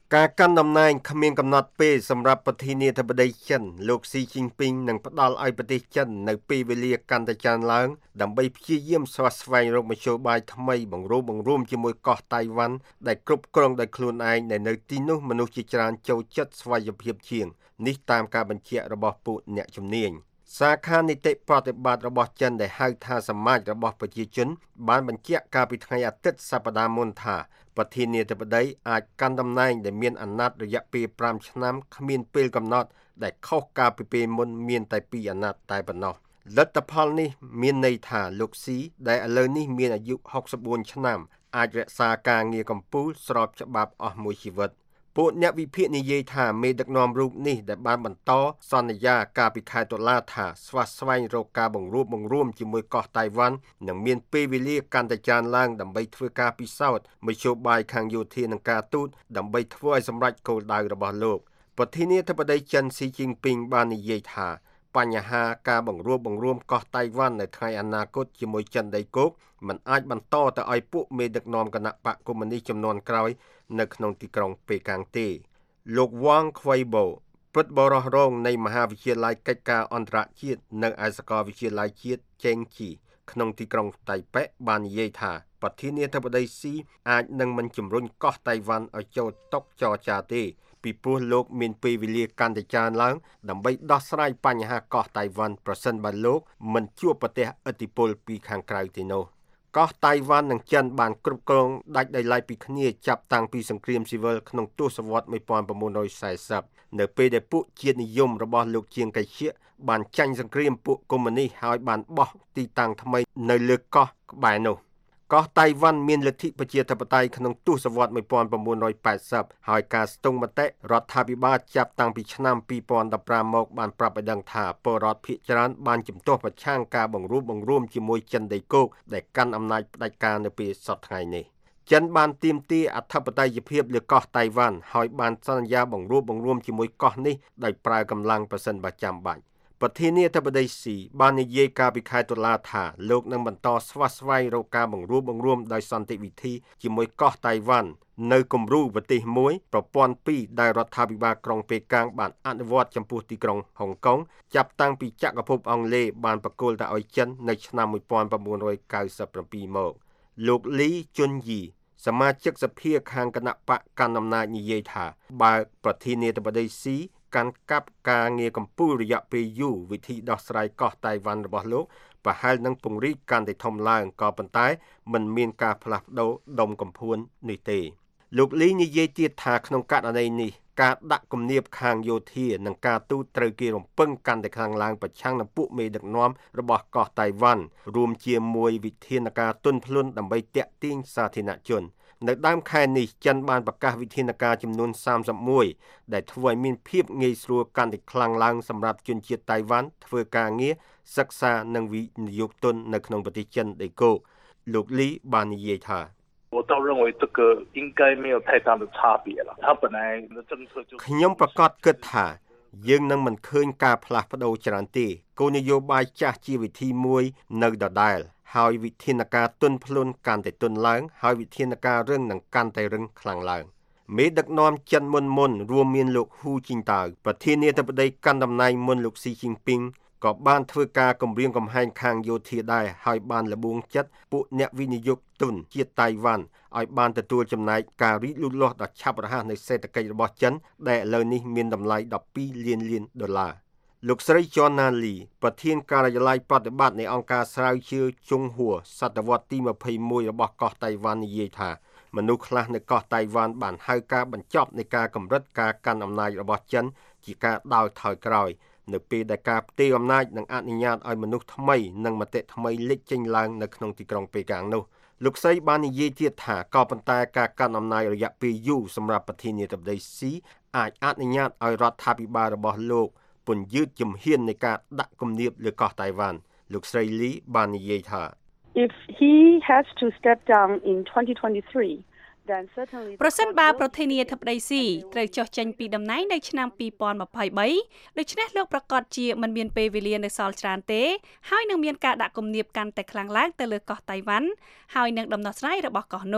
ការកាន់តំណែងគ្មានកំណត់ពេលសម្រាប់ប្រធានាធិបតីចិនលោកស៊ីជីនពីងនឹងផ្ដល់ឲ្យប្រទេសចិននៅពេលវេលាកាន់តែច្រើនឡើងដើម្បីព្យាយាមស្វាស្វែងរកមធ្យោបាយថ្មីបង្រួបបង្រួមជាមួយកោះតៃវ៉ាន់ដែលគ្រប់គ្រងដោយខ្លួនឯងដែលនៅទីនោះមនុស្សជាច្រើនចូលចិត្តស្វ័យភាពជាងនេះតាមការបញ្ជាក់របស់ពួកអ្នកជំនាញសាខានីតិប្រតិបត្តិរបស់ចិនដែលហៅថាសមាជរបស់ប្រជាជនបានបញ្ជាក់កាលពីថ្ងៃអាទិត្យសប្តាហ៍មុនថាប្រធានាធិបតីអាចកាន់តំណែងដែលមានអាណត្តិរយៈពេលប្រាំឆ្នាំគ្មានពេលកំណត់ដែលខុសកាលពីពេលមុនមានតែពីរអាណត្តិតែប៉ុណ្ណោះលទ្ធផលនេះមានន័យថាលោកស៊ីដែលឥឡូវនេះមានអាយុហុកសិបបួនឆ្នាំអាចរក្សាការងារកម្ពុជាស្របច្បាប់អស់មួយជីវិតពួកអ្នកវិភាគនិយាយថាមេដឹកនាំរូបនេះដែលបានបន្តសន្យាកាលពីខែតុលាថាស្វាស្វែងរកការបង្រួបបង្រួមជាមួយកោះតៃវ៉ាន់នឹងមានពេលវេលាកាន់តែច្រើនឡើងដើម្បីធ្វើការពិសោធន៍មធ្យោបាយខាងយោធានិងការទូតដើម្បីធ្វើឲ្យសម្រេចគោលដៅរបស់លោកប្រធានាធិបតីចិនស៊ីជីនពីងបាននិយាយថាបញ្ហាការបង្រួបបង្រួមកោះតៃវ៉ាន់នៅថ្ងៃអនាគតជាមួយចិនដីគោកមិនអាចបន្តទៅឲ្យពួកមេដឹកនាំគណៈបកកុម្មុយនីសចំនួនក្រោយនៅក្នុងទីក្រុងប៉េកាំងទេលោកវ៉ាងខ្វៃបូព្រឹទ្ធបរិះរងនៃមហាវិទ្យាល័យកិច្ចការអន្តរជាតិនៅឯសាកលវិទ្យាល័យជាតិចេងជីក្នុងទីក្រុងតៃប៉េបាននិយាយថាប្រធានាធិបតីស៊ីអាចនឹងមិនជំរុញកោះតៃវ៉ាន់ឲ្យចូលតុចរចាទេពីព្រោះលោកមានពេលវេលាកាន់តែច្រើនឡើងដើម្បីដោះស្រាយបញ្ហាកោះតៃវ៉ាន់ប្រសិនបើលោកមិនជួបប្រទះឥទ្ធិពលពីខាងក្រៅទេនោះកោះតៃវ៉ាន់និងចិនបានគ្រប់គ្រងដាច់ដោយឡែកពីគ្នាចាប់តាំងពីសង្គ្រាមស៊ីវិលក្នុងទសវត្សរ៍nineteen fortyនៅពេលដែលពួកជាតិនិយមរបស់លោកជាងកៃឈៀកបានចាញ់សង្គ្រាមពួកកុម្មុយនីសហើយបានបោះទីតាំងថ្មីនៅលើកោះក្បែរនោះកោះតៃវ៉ាន់មានលទ្ធិប្រជាធិបតេយ្យក្នុងទសវត្សរ៍nineteen eightyហើយការស្ទង់មតិរដ្ឋាភិបាលចាប់តាំងពីឆ្នាំtwo thousand fifteenមកបានប្រាប់ឲ្យដឹងថាពលរដ្ឋភាគច្រើនបានជំទាស់ប្រឆាំងការបង្រួបបង្រួមជាមួយចិនដីគោកដែលកាន់អំណាចផ្ដាច់ការនៅពេលសប្តាហ៍ថ្ងៃនេះចិនបានទាមទារអធិបតេយ្យភាពលើកោះតៃវ៉ាន់ហើយបានសន្យាបង្រួបបង្រួមជាមួយកោះនេះដោយប្រើកម្លាំងប្រសិនបើចាំបាច់ប្រធានាធិបតីស៊ីបាននិយាយកាលពីខែតុលាថាលោកនឹងបន្តស្វាស្វែងរកការបង្រួបបង្រួមដោយសន្តិវិធីជាមួយកោះតៃវ៉ាន់នៅគំរូប្រទេសមួយប្រព័ន្ធពីរដែលរដ្ឋាភិបាលក្រុងប៉េកាំងបានអនុវត្តចំពោះទីក្រុងហុងកុងចាប់តាំងពីចក្រភពអង់គ្លេសបានប្រគល់ទៅឲ្យចិននៅឆ្នាំnineteen ninety-sevenមកលោកលីជុនយីសមាជិកសភាខាងគណៈបកកណ្ដាលអំណាចនិយាយថាបើប្រធានាធិបតីស៊ីកាន់កាប់ការងារកម្ពុជារយៈពេលយូរវិធីដោះស្រាយកោះតៃវ៉ាន់របស់លោកប្រហែលនឹងពង្រីកកាន់តែធំឡើងក៏ប៉ុន្តែមិនមានការផ្លាស់ប្ដូរដុំកំភួននេះទេលោកលីនិយាយទៀតថាក្នុងករណីនេះការដាក់គំនាបខាងយោធានិងការទូតត្រូវគេរំពឹងកាន់តែខ្លាំងឡើងប្រឆាំងនឹងពួកមេដឹកនាំរបស់កោះតៃវ៉ាន់រួមជាមួយវិធានការទន់ភ្លន់ដើម្បីទាក់ទាញសាធារណជននៅដើមខែនេះចិនបានប្រកាសវិធានការចំនួនthirty-oneដែលធ្វើឲ្យមានភាពងាយស្រួលកាន់តែខ្លាំងឡើងសម្រាប់ជនជាតិតៃវ៉ាន់ធ្វើការងារសិក្សានិងវិនិយោគទុននៅក្នុងប្រទេសចិនដីគោកលោកលីបាននិយាយថា我倒认为这个应该没有太大的差别了。他本来的政策就ខ្ញុំប្រកាសគិតថាយើងនឹងមិនឃើញការផ្លាស់ប្ដូរច្រើនទេគោលនយោបាយចាស់ជាវិធីមួយនៅដដែលហើយវិធានការទន់ភ្លន់កាន់តែទន់ឡើងហើយវិធានការរឹងនឹងកាន់តែរឹងខ្លាំងឡើងមេដឹកនាំចិនមុនមុនរួមមានលោកហ៊ូជីងតាវប្រធានាធិបតីកាន់តំណែងមុនលោកស៊ីជីនពីងក៏បានធ្វើការគម្រាមកំហែងខាងយោធាដែរហើយបានលបួងចិត្តពួកអ្នកវិនិយោគទុនជាតិតៃវ៉ាន់ឲ្យបានទទួលចំណែកការរីកលូតលាស់ដ៏ឆាប់រហ័សនៃសេដ្ឋកិច្ចរបស់ចិនដែលឥឡូវនេះមានតម្លៃtwelveលានលានដុល្លារលោកស្រី Jonna Lee ប្រធានការិយាល័យប្រតិបត្តិនៃអង្គការស្រាវជ្រាវជុងហួរសតវត្សទីtwenty-oneរបស់កោះតៃវ៉ាន់និយាយថាមនុស្សខ្លះនៅកោះតៃវ៉ាន់បានហៅការបញ្ចប់នៃការកម្រិតការកាន់អំណាចរបស់ចិនជាការដោតថយក្រោយនៅពេលដែលការផ្ទេរអំណាចនឹងអនុញ្ញាតឲ្យមនុស្សថ្មីនិងមតិថ្មីលេចចេញឡើងនៅក្នុងទីក្រុងប៉េកាំងនោះលោកស្រីបាននិយាយទៀតថាក៏ប៉ុន្តែការកាន់អំណាចរយៈពេលយូរសម្រាប់ប្រធានាធិបតីស៊ីអាចអនុញ្ញាតឲ្យរដ្ឋាភិបាលរបស់លោកពន្យឺតជំហាននៃការដាក់គំនាបលើកោះតៃវ៉ាន់លោកស្រីលីបាននិយាយថា If he has to step down in twenty twenty-three ប្រសិនបើប្រធានាធិបតីស៊ីត្រូវចុះចេញពីតំណែងនៅឆ្នាំtwenty twenty-threeដូច្នេះលោកប្រកាសជាមិនមានពេលវេលានៅសល់ច្រើនទេហើយនឹងមានការដាក់គំនាបកាន់តែខ្លាំងឡើងទៅលើកោះតៃវ៉ាន់ហើយនឹងដំណោះស្រាយរបស់កោះនោះ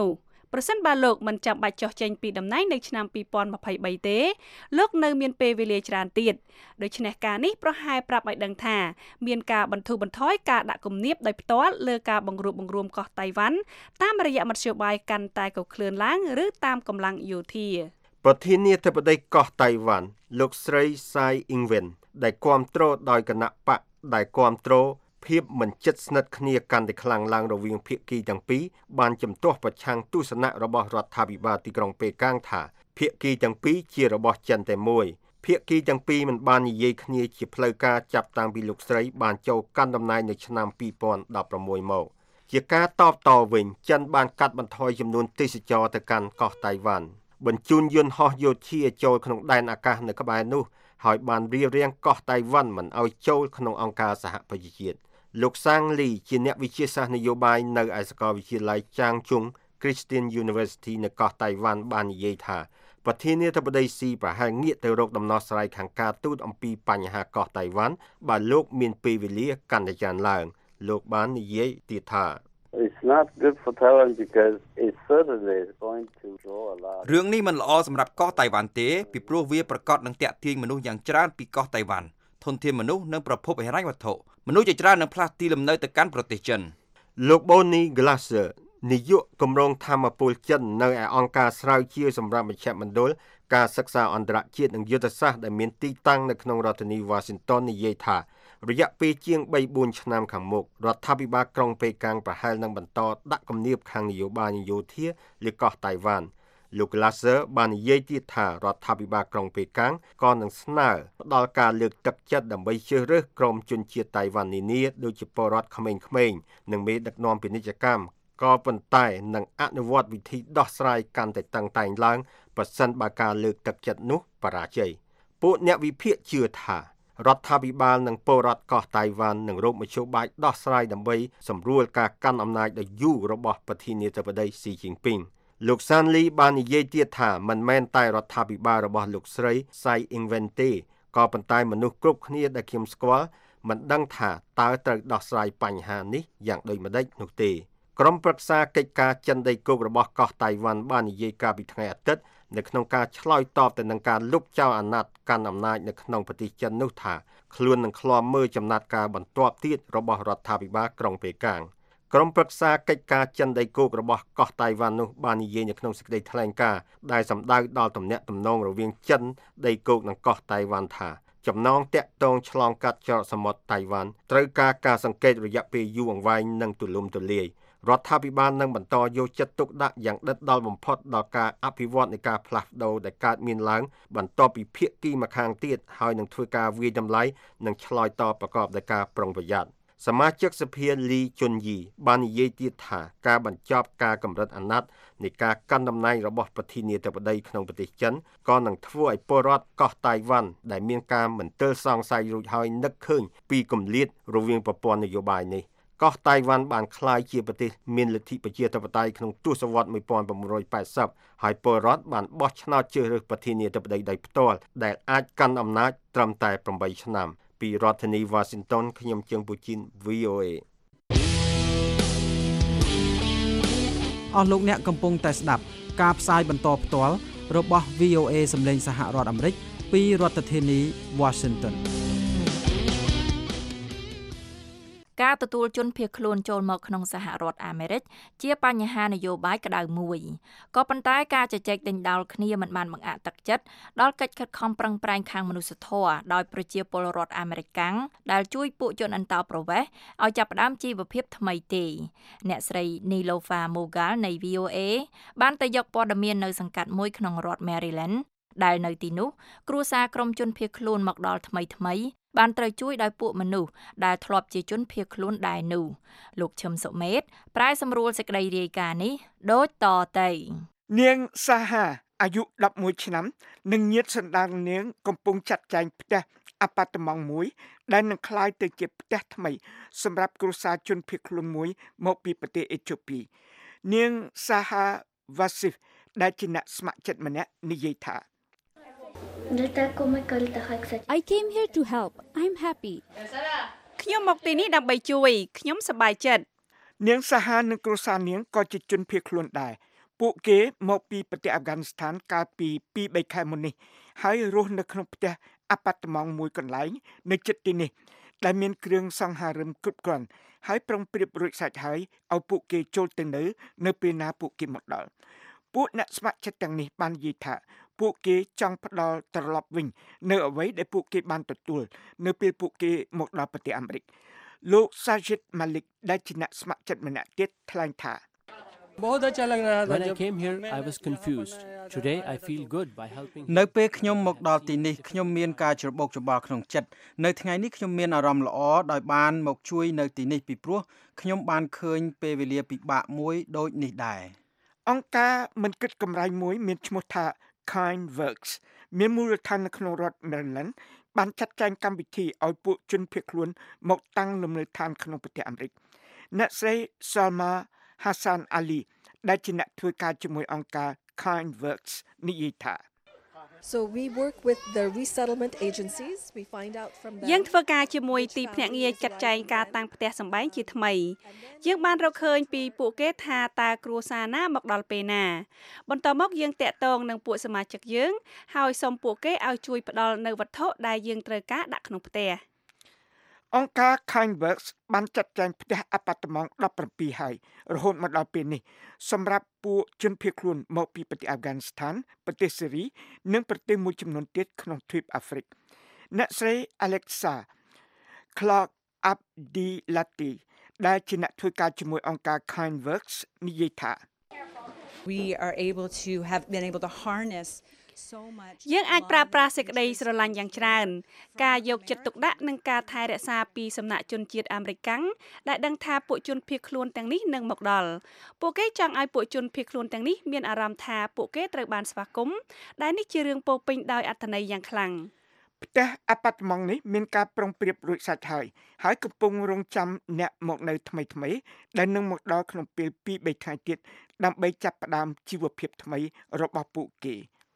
ប្រសិនបើលោកមិនចាំបាច់ចុះចេញពីតំណែងនៅឆ្នាំពីរពាន់ម្ភៃបីទេលោកនៅមានពេលវេលាច្រើនទៀតដូច្នេះការនេះប្រហែលប្រាប់ឲ្យដឹងថាមានការបន្ធូរបន្ថយការដាក់គំនាបដោយផ្ទាល់លើការបង្រួបបង្រួមកោះតៃវ៉ាន់តាមរយៈមធ្យោបាយកាន់តែកក្លឿនឡើងឬតាមកម្លាំងយោធាប្រធានាធិបតីកោះតៃវ៉ាន់លោកស្រីសាយអ៊ីងវិនដែលគាំទ្រដោយគណៈបកដែលគាំទ្រភាពមិនជិតស្និទ្ធគ្នាកាន់តែខ្លាំងឡើងរវាងភាគីទាំងពីរបានជំទាស់ប្រឆាំងទស្សនៈរបស់រដ្ឋាភិបាលទីក្រុងប៉េកាំងថាភាគីទាំងពីរជារបស់ចិនតែមួយភាគីទាំងពីរមិនបាននិយាយគ្នាជាផ្លូវការចាប់តាំងពីលោកស្រីបានចូលកាន់តំណែងនៅឆ្នាំពីរពាន់ដប់ប្រាំមួយមកជាការតបតវិញចិនបានកាត់បន្ថយចំនួនទេសចរទៅកាន់កោះតៃវ៉ាន់បញ្ជូនយន្តហោះយោធាចូលក្នុងដែនអាកាសនៅក្បែរនោះហើយបានរៀបរៀងកោះតៃវ៉ាន់មិនឲ្យចូលក្នុងអង្គការសហប្រជាជាតិលោកសាងលីជាអ្នកវិទ្យាសាស្ត្រនយោបាយនៅឯសាកលវិទ្យាល័យចាងជុង Christian University នៅកោះតៃវ៉ាន់បាននិយាយថាប្រធានាធិបតីស៊ីប្រហែលងាកទៅរកដំណោះស្រាយខាងការទូតអំពីបញ្ហាកោះតៃវ៉ាន់បើលោកមានពេលវេលាកាន់តែច្រើនឡើងលោកបាននិយាយទៀតថា It's not good for Taiwan because it certainly is going to draw a lot រឿងនេះមិនល្អសម្រាប់កោះតៃវ៉ាន់ទេពីព្រោះវាប្រកាសនឹងទាក់ទាញមនុស្សយ៉ាងច្រើនពីកោះតៃវ៉ាន់ធនធានមនុស្សនិងប្រភពហិរញ្ញវត្ថុមនុស្សជាច្រើននឹងផ្លាស់ទីលំនៅទៅកាន់ប្រទេសចិនលោក Bonnie Glasser នាយកគម្រោងធម្មពលចិននៅឯអង្គការស្រាវជ្រាវសម្រាប់មជ្ឈមណ្ឌលការសិក្សាអន្តរជាតិនិងយុទ្ធសាស្ត្រដែលមានទីតាំងនៅក្នុងរដ្ឋធានី Washington និយាយថារយៈពេលជាង បីបួន ឆ្នាំខាងមុខរដ្ឋាភិបាលក្រុងប៉េកាំងប្រហែលនឹងបន្តដាក់គំនាបខាងនយោបាយនិងយោធាលើកោះតៃវ៉ាន់លោក Glasser បាននិយាយទៀតថារដ្ឋាភិបាលក្រុងប៉េកាំងក៏នឹងស្នើផ្ដល់ការលើកទឹកចិត្តដើម្បីជ្រើសរើសក្រុមជនជាតិតៃវ៉ាន់នានាដូចជាពលរដ្ឋក្មេងៗនិងមេដឹកនាំពាណិជ្ជកម្មក៏ប៉ុន្តែនឹងអនុវត្តវិធីដោះស្រាយកាន់តែតឹងតែងឡើងប្រសិនបើការលើកទឹកចិត្តនោះបរាជ័យពួកអ្នកវិភាគជឿថារដ្ឋាភិបាលនិងពលរដ្ឋកោះតៃវ៉ាន់នឹងរកមធ្យោបាយដោះស្រាយដើម្បីសម្រួលការកាន់អំណាចដ៏យូររបស់ប្រធានាធិបតីស៊ីជីនពីងលោកសានលីបាននិយាយទៀតថាមិនមែនតែរដ្ឋាភិបាលរបស់លោកស្រីសៃអ៊ីងវិនទេក៏ប៉ុន្តែមនុស្សគ្រប់គ្នាដែលខ្ញុំស្គាល់មិនដឹងថាតើត្រូវដោះស្រាយបញ្ហានេះយ៉ាងដូចម្តេចនោះទេក្រុមប្រឹក្សាកិច្ចការចិនដីគោករបស់កោះតៃវ៉ាន់បាននិយាយកាលពីថ្ងៃអាទិត្យនៅក្នុងការឆ្លើយតបទៅនឹងការលុបចោលអាណត្តិកាន់អំណាចនៅក្នុងប្រទេសចិននោះថាខ្លួននឹងឃ្លាំមើលចំណាត់ការបន្ទាប់ទៀតរបស់រដ្ឋាភិបាលក្រុងប៉េកាំងក្រុមប្រឹក្សាកិច្ចការចិនដីគោករបស់កោះតៃវ៉ាន់នោះបាននិយាយនៅក្នុងសេចក្តីថ្លែងការណ៍ដែលសម្ដៅដល់ទំនាក់ទំនងរវាងចិនដីគោកនិងកោះតៃវ៉ាន់ថាចំណងតាក់ទងឆ្លងកាត់ច្រកសមុទ្រតៃវ៉ាន់ត្រូវការការសង្កេតរយៈពេលយូរអង្វែងនិងទូលំទូលាយរដ្ឋាភិបាលនឹងបន្តយកចិត្តទុកដាក់យ៉ាងដិតដល់បំផុតដល់ការអភិវឌ្ឍនៃការផ្លាស់ប្ដូរដែលកើតមានឡើងបន្ទាប់ពីភាគីម្ខាងទៀតហើយនឹងធ្វើការវាយតម្លៃនិងឆ្លើយតបប្រកបដោយការប្រុងប្រយ័ត្នសមាជិកសភាលីជុនយីបាននិយាយទៀតថាការបញ្ចប់ការកម្រិតអាណត្តិនៃការកាន់តំណែងរបស់ប្រធានាធិបតីក្នុងប្រទេសចិនក៏នឹងធ្វើឲ្យពលរដ្ឋកោះតៃវ៉ាន់ដែលមានការមន្ទិលសង្ស័យរួចហើយនឹកឃើញពីគម្លាតរវាងប្រព័ន្ធនយោបាយនេះកោះតៃវ៉ាន់បានក្លាយជាប្រទេសមានលទ្ធិប្រជាធិបតេយ្យក្នុងទសវត្សរ៍nineteen eightyហើយពលរដ្ឋបានបោះឆ្នោតជ្រើសរើសប្រធានាធិបតីដោយផ្ទាល់ដែលអាចកាន់អំណាចត្រឹមតែeightឆ្នាំពីរដ្ឋធានី Washington ខ្ញុំជើងពូជីន V O A អស់លោកអ្នកកំពុងតែស្ដាប់ការផ្សាយបន្តផ្ទាល់របស់ V O A សម្លេងសហរដ្ឋអាមេរិកពីរដ្ឋធានី Washington ការទទួលជនភៀសខ្លួនចូលមកក្នុងសហរដ្ឋអាមេរិកជាបញ្ហានយោបាយក្តៅមួយក៏ប៉ុន្តែការជជែកដេញដោលគ្នាមិនបានបង្អាក់ទឹកចិត្តដល់កិច្ចខិតខំប្រឹងប្រែងខាងមនុស្សធម៌ដោយប្រជាពលរដ្ឋអាមេរិកាំងដែលជួយពួកជនអន្តោប្រវេសន៍ឲ្យចាប់ផ្ដើមជីវភាពថ្មីទេអ្នកស្រី Nilofa Mogal នៃ V O A បានទៅយកព័ត៌មាននៅសង្កាត់មួយក្នុងរដ្ឋ Maryland ដែលនៅទីនោះគ្រួសារក្រុមជនភៀសខ្លួនមកដល់ថ្មីថ្មីបានត្រូវជួយដោយពួកមនុស្សដែលធ្លាប់ជាជនភៀសខ្លួនដែរនោះលោកឈឹមសុមេតប្រែសម្រួលសេចក្តីរាយការណ៍នេះដូចតទៅនាងសាហាអាយុelevenឆ្នាំនិងញាតិសន្តាននាងកំពុងចាត់ចែងផ្ទះអាប៉ាតឺម៉ង់មួយដែលនឹងក្លាយទៅជាផ្ទះថ្មីសម្រាប់គ្រួសារជនភៀសខ្លួនមួយមកពីប្រទេសអេត្យូពីនាងសាហាវ៉ាស៊ីហ្វដែលជាអ្នកស្ម័គ្រចិត្តម្នាក់និយាយថា I came here to help. I'm happy. ខ្ញុំមកទីនេះដើម្បីជួយខ្ញុំសប្បាយចិត្តនាងសាហានិងគ្រួសារនាងក៏ជាជនភៀសខ្លួនដែរពួកគេមកពីប្រទេសអាហ្វហ្គានីស្ថានកាលពី ពីរបី ខែមុននេះហើយរស់នៅក្នុងផ្ទះអាប៉ាតម៉ង់មួយកន្លែងនៅជិតទីនេះដែលមានគ្រឿងសង្ហារិមគ្រប់គ្រាន់ហើយប្រុងប្រៀបរួចស្រេចហើយឲ្យពួកគេចូលទៅនៅនៅពេលណាពួកគេមកដល់ពួកអ្នកស្ម័គ្រចិត្តទាំងនេះបាននិយាយថាពួកគេចង់ផ្ដល់ត្រឡប់វិញនៅអ្វីដែលពួកគេបានទទួលនៅពេលពួកគេមកដល់ប្រទេសអាមេរិកលោក Sajid Malik ដែលជាអ្នកស្ម័គ្រចិត្តម្នាក់ទៀតថ្លែងថា When I came here I was confused. Today I feel good by helping. នៅពេលខ្ញុំមកដល់ទីនេះខ្ញុំមានការច្របូកច្របល់ក្នុងចិត្តនៅថ្ងៃនេះខ្ញុំមានអារម្មណ៍ល្អដោយបានមកជួយនៅទីនេះពីព្រោះខ្ញុំបានឃើញពេលវេលាពិបាកមួយដូចនេះដែរអង្គការមិនគិតកម្រៃមួយមានឈ្មោះថា Kind Works មានមូលដ្ឋាននៅក្នុងរដ្ឋ Maryland បានចាត់ចែងកម្មវិធីឲ្យពួកជនភៀសខ្លួនមកតាំងលំនៅឋានក្នុងប្រទេសអាមេរិកអ្នកស្រី Salma Hassan Ali ដែលជាអ្នកធ្វើការជាមួយអង្គការ Kind Works និយាយថា So we work with the resettlement agencies. We find out from them. យើងធ្វើការជាមួយទីភ្នាក់ងារចាត់ចែងការតាំងផ្ទះសម្បែងជាថ្មីយើងបានរកឃើញពីពួកគេថាតើគ្រួសារណាមកដល់ពេលណាបន្តមកយើងតាក់ទងនឹងពួកសមាជិកយើងហើយសូមពួកគេឲ្យជួយផ្ដល់នៅវត្ថុដែលយើងត្រូវការដាក់ក្នុងផ្ទះអង្គការ Kind Works បានចាត់ចែងផ្ទះអាប៉ាតម៉ង់ដប់ប្រាំពីរហើយរហូតមកដល់ពេលនេះសម្រាប់ពួកជនភៀសខ្លួនមកពីប្រទេសអាហ្វហ្គានីស្ថានប្រទេសសេរីនិងប្រទេសមួយចំនួនទៀតក្នុងទ្វីបអាហ្វ្រិកអ្នកស្រី Alexa Clark Abdilati ដែលជាអ្នកធ្វើការជាមួយអង្គការ Kind Works និយាយថា We are able to have been able to harness យើងអាចប្រើប្រាស់សេចក្តីស្រឡាញ់យ៉ាងច្រើនការយកចិត្តទុកដាក់និងការថែរក្សាពីសំណាក់ជនជាតិអាមេរិកដែលដឹងថាពួកជនភៀសខ្លួនទាំងនេះនឹងមកដល់ពួកគេចង់ឲ្យពួកជនភៀសខ្លួនទាំងនេះមានអារម្មណ៍ថាពួកគេត្រូវបានស្វាគមន៍ដែលនេះជារឿងពោពេញដោយអត្ថន័យយ៉ាងខ្លាំងផ្ទះអាប៉ាតម៉ង់នេះមានការប្រុងប្រៀបរួចស្រេចហើយហើយកំពុងរងចាំអ្នកមកនៅថ្មីថ្មីដែលនឹងមកដល់ក្នុងពេល ពីរបី ថ្ងៃទៀតដើម្បីចាប់ផ្ដើមជីវភាពថ្មីរបស់ពួកគេ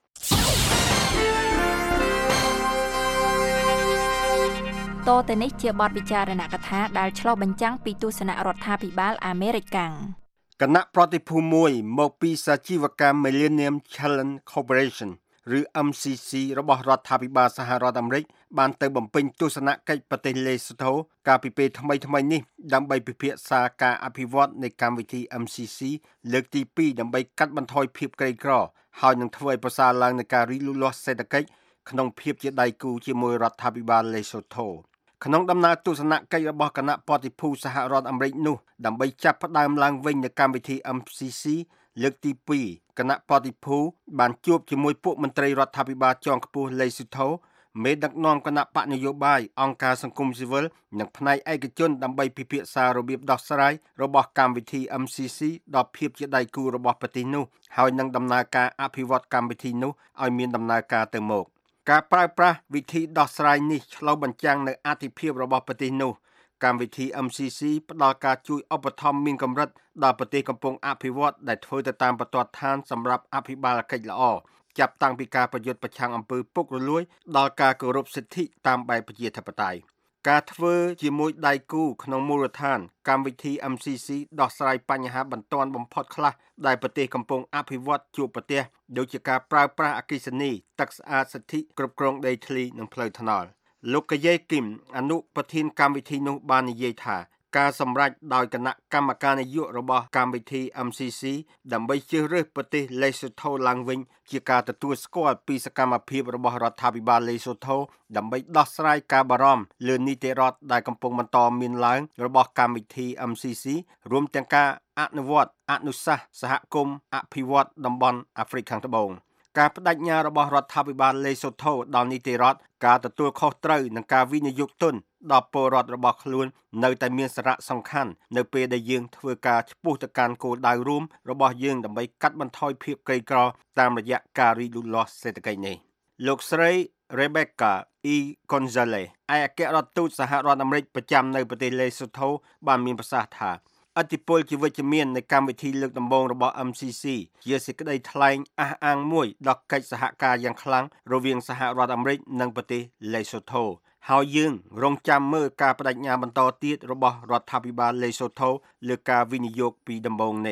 តទៅនេះជាបទវិចារណកថាដែលឆ្លុះបញ្ចាំងពីទស្សនៈរដ្ឋាភិបាលអាមេរិកកាំងគណៈប្រតិភូមួយមកពីសាជីវកម្ម Millennium Challenge Corporation ឬ M C C របស់រដ្ឋាភិបាលសហរដ្ឋអាមេរិកបានទៅបំពេញទស្សនកិច្ចប្រទេសលេសូថូកាលពីពេលថ្មីថ្មីនេះដើម្បីពិភាក្សាការអភិវឌ្ឍនៃកម្មវិធី M C C លើកទីពីរដើម្បីកាត់បន្ថយភាពក្រីក្រហើយនឹងធ្វើឲ្យប្រសើរឡើងនៃការរីកលូតលាស់សេដ្ឋកិច្ចក្នុងភាពជាដៃគូជាមួយរដ្ឋាភិបាលលេសូថូក្នុងដំណើរទស្សនកិច្ចរបស់គណៈប្រតិភូសហរដ្ឋអាមេរិកនោះដើម្បីចាប់ផ្ដើមឡើងវិញនៃកម្មវិធី M C C លើកទីពីរគណៈប្រតិភូបានជួបជាមួយពួកមន្ត្រីរដ្ឋាភិបាលជាន់ខ្ពស់លេសូថូមេដឹកនាំគណៈបកនយោបាយអង្គការសង្គមស៊ីវិលនិងផ្នែកឯកជនដើម្បីពិភាក្សារបៀបដោះស្រាយរបស់កម្មវិធី M C C ដល់ភាពជាដៃគូរបស់ប្រទេសនោះហើយនឹងដំណើរការអភិវឌ្ឍកម្មវិធីនោះឲ្យមានដំណើរការទៅមុខការប្រើប្រាស់វិធីដោះស្រាយនេះឆ្លុះបញ្ចាំងនៅអត្ថិភាពរបស់ប្រទេសនោះកម្មវិធី M C C ផ្ដល់ការជួយឧបត្ថម្ភមានកម្រិតដល់ប្រទេសកំពុងអភិវឌ្ឍដែលធ្វើទៅតាមបន្ទាត់ឋានសម្រាប់អភិបាលកិច្ចល្អចាប់តាំងពីការប្រយុទ្ធប្រឆាំងអំពើពុករលួយដល់ការគោរពសិទ្ធិតាមបែបប្រជាធិបតេយ្យការធ្វើជាមួយដៃគូក្នុងមូលដ្ឋានកម្មវិធី M C C ដោះស្រាយបញ្ហាបន្ទាន់បំផុតខ្លះដែលប្រទេសកំពុងអភិវឌ្ឍជួបប្រទះដូចជាការប្រើប្រាស់អគ្គិសនីទឹកស្អាតសិទ្ធិគ្រប់គ្រងដីធ្លីនិងផ្លូវថ្នល់លោកកាយេគឹមអនុប្រធានកម្មវិធីនោះបាននិយាយថាការសម្រេចដោយគណៈកម្មការនយោបាយរបស់កម្មវិធី M C C ដើម្បីជ្រើសរើសប្រទេសលេសូថូឡើងវិញជាការទទួលស្គាល់ពីសកម្មភាពរបស់រដ្ឋាភិបាលលេសូថូដើម្បីដោះស្រាយការបារម្ភលើនីតិរដ្ឋដែលកំពុងបន្តមានឡើងរបស់កម្មវិធី M C C រួមទាំងការអនុវត្តអនុសាសន៍សហគមន៍អភិវឌ្ឍតំបន់អាហ្វ្រិកខាងត្បូងការបដិញ្ញារបស់រដ្ឋាភិបាលលេសូថូដល់នីតិរដ្ឋការទទួលខុសត្រូវនិងការវិនិយោគទុនដល់ពលរដ្ឋរបស់ខ្លួននៅតែមានសារៈសំខាន់នៅពេលដែលយើងធ្វើការឆ្ពោះទៅកាន់គោលដៅរួមរបស់យើងដើម្បីកាត់បន្ថយភាពក្រីក្រតាមរយៈការរីកលូតលាស់សេដ្ឋកិច្ចនេះលោកស្រី Rebecca E. Gonzalez ឯកអគ្គរដ្ឋទូតសហរដ្ឋអាមេរិកប្រចាំនៅប្រទេសលេសូថូបានមានប្រសាសន៍ថាឥទ្ធិពលជាវិជ្ជមាននៃកម្មវិធីលើកដំបូងរបស់ M C C ជាសេចក្តីថ្លែងអះអាងមួយដល់កិច្ចសហការយ៉ាងខ្លាំងរវាងសហរដ្ឋអាមេរិកនិងប្រទេសលេសូថូហើយយើងរងចាំមើលការបដិញ្ញាបន្តទៀតរបស់រដ្ឋាភិបាលលេសូថូលើការវិនិយោគពីដំបូងនេះ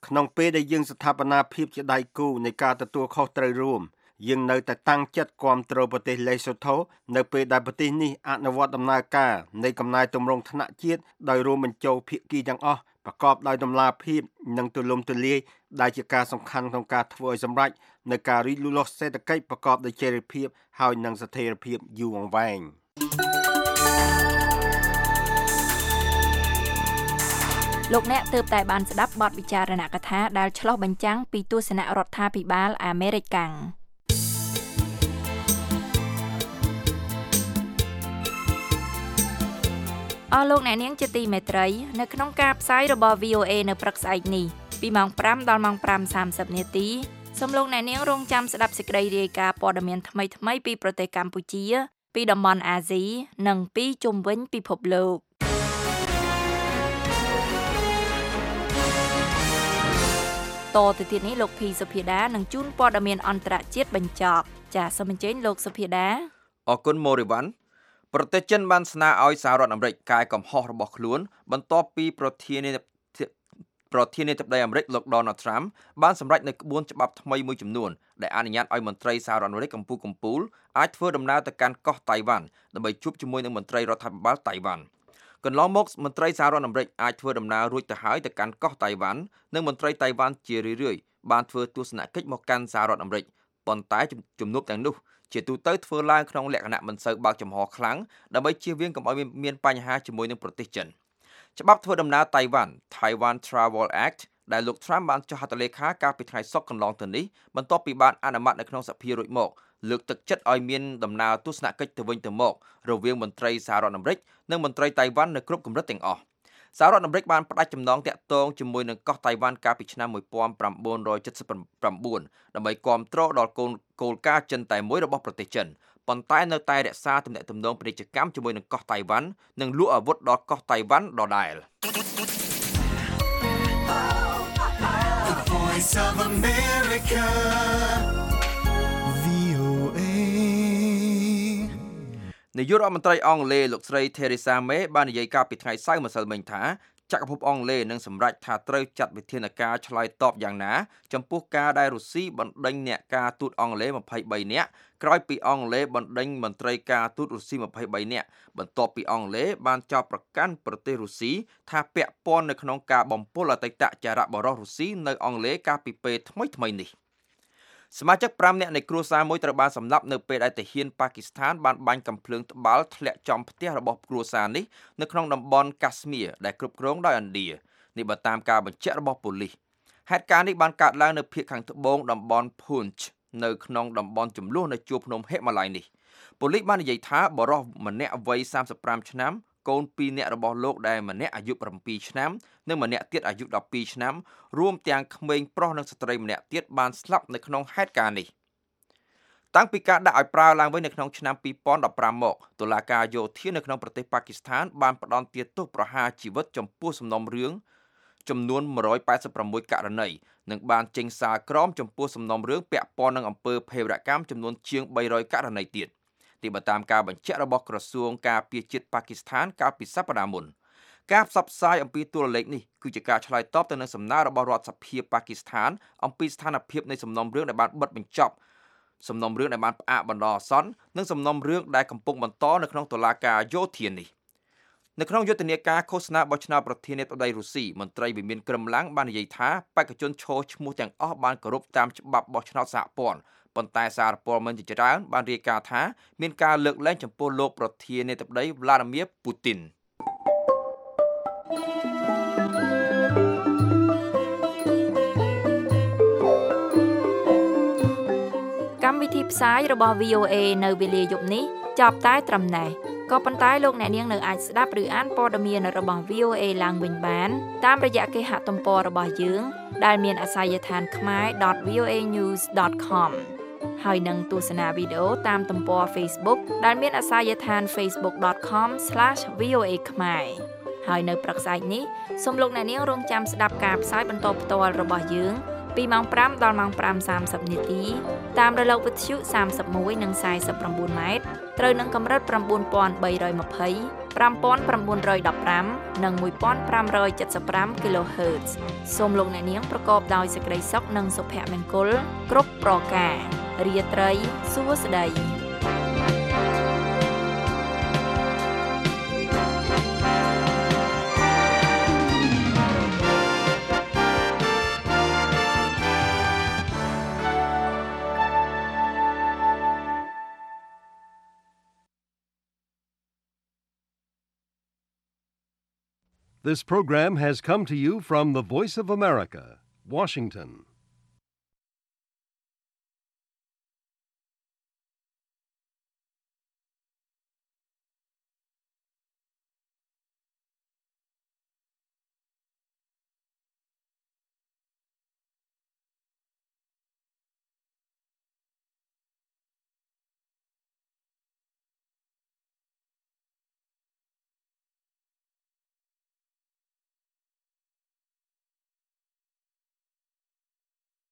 ក្នុងពេលដែលយើងស្ថាបនាភាពជាដៃគូនៃការទទួលខុសត្រូវរួមយើងនៅតែតាំងចិត្តគាំទ្រប្រទេសលេសូថូនៅពេលដែលប្រទេសនេះអនុវត្តដំណើរការនៃកំណែទម្រង់ថ្នាក់ជាតិដោយរួមបញ្ចូលភាគីទាំងអស់ប្រកបដោយតម្លាភាពនិងទូលំទូលាយដែលជាការសំខាន់ក្នុងការធ្វើឲ្យសម្រេចនៅការរីកលូតលាស់សេដ្ឋកិច្ចប្រកបដោយចីរភាពហើយនិងស្ថិរភាពយូរអង្វែងលោកអ្នកទើបតែបានស្ដាប់បទវិចារណកថាដែលឆ្លុះបញ្ចាំងពីទស្សនៈរដ្ឋាភិបាលអាមេរិកកាំងអស់លោកអ្នកនាងជាទីមេត្រីនៅក្នុងការផ្សាយរបស់ វី អូ เอ នៅព្រឹកស្អែកនេះពីម៉ោងប្រាំដល់ម៉ោងប្រាំសាមសិបនាទីសូមលោកអ្នកនាងរងចាំស្ដាប់សេចក្តីរាយការណ៍ព័ត៌មានថ្មីៗពីប្រទេសកម្ពុជាពីតំបន់អាស៊ីនិងពីជុំវិញពិភពលោកតទៅទៀតនេះលោកភីសុភាដានឹងជូនព័ត៌មានអន្តរជាតិបញ្ចប់ចាសសូមអញ្ជើញលោកសុភាដាអរគុណម៉ូរីវ៉ាន់ប្រទេសចិនបានស្នើឲ្យសហរដ្ឋអាមេរិកកែកំហុសរបស់ខ្លួនបន្ទាប់ពីប្រធានាធិបតីប្រធានាធិបតីអាមេរិកលោក Donald Trump បានសម្រេចនៅក្បួនច្បាប់ថ្មីមួយចំនួនដែលអនុញ្ញាតឲ្យមន្ត្រីសហរដ្ឋអាមេរិកកម្ពុជាកម្ពុជាអាចធ្វើដំណើរទៅកាន់កោះតៃវ៉ាន់ដើម្បីជួបជាមួយនឹងមន្ត្រីរដ្ឋាភិបាលតៃវ៉ាន់កន្លងមកមន្ត្រីសហរដ្ឋអាមេរិកអាចធ្វើដំណើររួចទៅហើយទៅកាន់កោះតៃវ៉ាន់និងមន្ត្រីតៃវ៉ាន់ជារឿយៗបានធ្វើទស្សនកិច្ចមកកាន់សហរដ្ឋអាមេរិកប៉ុន្តែជំនួបទាំងនោះជាទូទៅធ្វើឡើងក្នុងលក្ខណៈមិនសូវបើកចំហខ្លាំងដើម្បីជៀសវាងកុំឲ្យមានបញ្ហាជាមួយនឹងប្រទេសចិនច្បាប់ធ្វើដំណើរតៃវ៉ាន់ Taiwan Travel Act ដែលលោក Trump បានចុះហត្ថលេខាកាលពីថ្ងៃសុក្រកន្លងទៅនេះបន្ទាប់ពីបានអនុម័តនៅក្នុងសភារួចមកលើកទឹកចិត្តឲ្យមានដំណើរទស្សនកិច្ចទៅវិញទៅមករវាងមន្ត្រីសហរដ្ឋអាមេរិកនិងមន្ត្រីតៃវ៉ាន់នៅគ្រប់កម្រិតទាំងអស់សហរដ្ឋអាមេរិកបានផ្ដាច់ចំណងតាក់ទងជាមួយនឹងកោះតៃវ៉ាន់កាលពីឆ្នាំmột nghìn chín trăm七十九ដើម្បីគាំទ្រដល់គោលគោលការណ៍ចិនតែមួយរបស់ប្រទេសចិនប៉ុន្តែនៅតែរក្សាទំនាក់ទំនងពាណិជ្ជកម្មជាមួយនឹងកោះតៃវ៉ាន់និងលក់អាវុធដល់កោះតៃវ៉ាន់ដដែលនាយករដ្ឋមន្ត្រីអង់គ្លេសលោកស្រី Theresa May បាននិយាយកាលពីថ្ងៃសៅរ៍ម្សិលមិញថាចក្រភពអង់គ្លេសនឹងសម្រេចថាត្រូវចាត់វិធានការឆ្លើយតបយ៉ាងណាចំពោះការដែលរុស្ស៊ីបណ្ដេញអ្នកការទូតអង់គ្លេសยี่สิบสามនាក់ក្រោយពីអង់គ្លេសបណ្ដេញមន្ត្រីការទូតរុស្ស៊ីยี่สิบสามនាក់បន្ទាប់ពីអង់គ្លេសបានចោទប្រកាន់ប្រទេសរុស្ស៊ីថាពាក់ព័ន្ធនៅក្នុងការបំពុលអតីតចរបរោះរុស្ស៊ីនៅអង់គ្លេសកាលពីពេលថ្មីៗនេះសមាជិកប្រាំនាក់នៃគ្រួសារមួយត្រូវបានសម្លាប់នៅពេលដែលទាហានប៉ាគីស្ថានបានបាញ់កាំភ្លើងត្បាល់ធ្លាក់ចំផ្ទះរបស់គ្រួសារនេះនៅក្នុងតំបន់កាស្មៀរដែលគ្រប់គ្រងដោយឥណ្ឌានេះបើតាមការបញ្ជាក់របស់ប៉ូលីសហេតុការណ៍នេះបានកើតឡើងនៅភាគខាងត្បូងតំបន់ Punch នៅក្នុងតំបន់ចំនួននៅជួរភ្នំហិមាល័យនេះប៉ូលីសបាននិយាយថាបរិសម្នាក់វ័យសាមសិបប្រាំឆ្នាំកូនពីរនាក់របស់លោកដែលម្នាក់អាយុប្រាំពីរឆ្នាំនិងម្នាក់ទៀតអាយុដប់ពីរឆ្នាំរួមទាំងក្មេងប្រុសនិងស្ត្រីម្នាក់ទៀតបានស្លាប់នៅក្នុងហេតុការណ៍នេះតាំងពីការដាក់ឲ្យប្រើឡើងវិញនៅក្នុងឆ្នាំពីរពាន់ដប់ប្រាំមកតុលាការយោធានៅក្នុងប្រទេសប៉ាគីស្ថានបានផ្តន្ទាទោសប្រហារជីវិតចំពោះសំណុំរឿងចំនួនmột trăm tám mươi sáuករណីនិងបានចេញសារក្រមចំពោះសំណុំរឿងពាក់ព័ន្ធនឹងអំពើភេរវកម្មចំនួនជាងបីរយករណីទៀតទីបើតាមការបញ្ជាក់របស់ក្រសួងការពារជាតិប៉ាគីស្ថានកាលពីសប្តាហ៍មុនការផ្សព្វផ្សាយអំពីតួលេខនេះគឺជាការឆ្លើយតបទៅនឹងសំណើរបស់រដ្ឋសភាប៉ាគីស្ថានអំពីស្ថានភាពនៃសំណុំរឿងដែលបានបិទបញ្ចប់សំណុំរឿងដែលបានផ្អាកបណ្ដោះអាសន្ននិងសំណុំរឿងដែលកំពុងបន្តនៅក្នុងតុលាការយោធានេះនៅក្នុងយុទ្ធនាការឃោសនាបោះឆ្នោតប្រធានាធិបតីរុស្ស៊ីមន្ត្រីវិមានក្រឹមឡាំងបាននិយាយថាបេក្ខជនឈរឈ្មោះទាំងអស់បានគោរពតាមច្បាប់បោះឆ្នោតសហព័ន្ធប៉ុន្តែសារព័ត៌មានជាច្រើនបានរាយការណ៍ថាមានការលើកលែងចំពោះលោកប្រធានាធិបតី Vladimir Putin កម្មវិធីផ្សាយរបស់ វី អូ เอ នៅវេលាយប់នេះចប់តែត្រឹមណេះក៏ប៉ុន្តែលោកអ្នកនាងនៅអាចស្ដាប់ឬអានព័ត៌មានរបស់ វី អូ เอ ឡើងវិញបានតាមរយៈគេហទំព័ររបស់យើងដែលមានអាសយដ្ឋាន khmer dot v o a news dot com ហើយនឹងទស្សនាវីដេអូតាមទំព័រ Facebook ដែលមានអាសយដ្ឋាន facebook dot com slash v o a khmer ហើយនៅព្រឹកស្អែកនេះសូមលោកអ្នកនាងរងចាំស្ដាប់ការផ្សាយបន្តផ្ទាល់របស់យើងពីម៉ោងប្រាំដល់ម៉ោងប្រាំសាមសិបនាទីតាមរលកវិទ្យុសាមសិបមួយនិងសាយសិបប្រាំបួនម៉ែត្រត្រូវនឹងកម្រិត៩,៣២០ five nine one five និង one five seven five គីឡូហឺត សូមលោកអ្នកនាងប្រកបដោយសេចក្តីសុខនិងសុភមង្គលគ្រប់ប្រការរាត្រីសួស្តី This program has come to you from the Voice of America, Washington.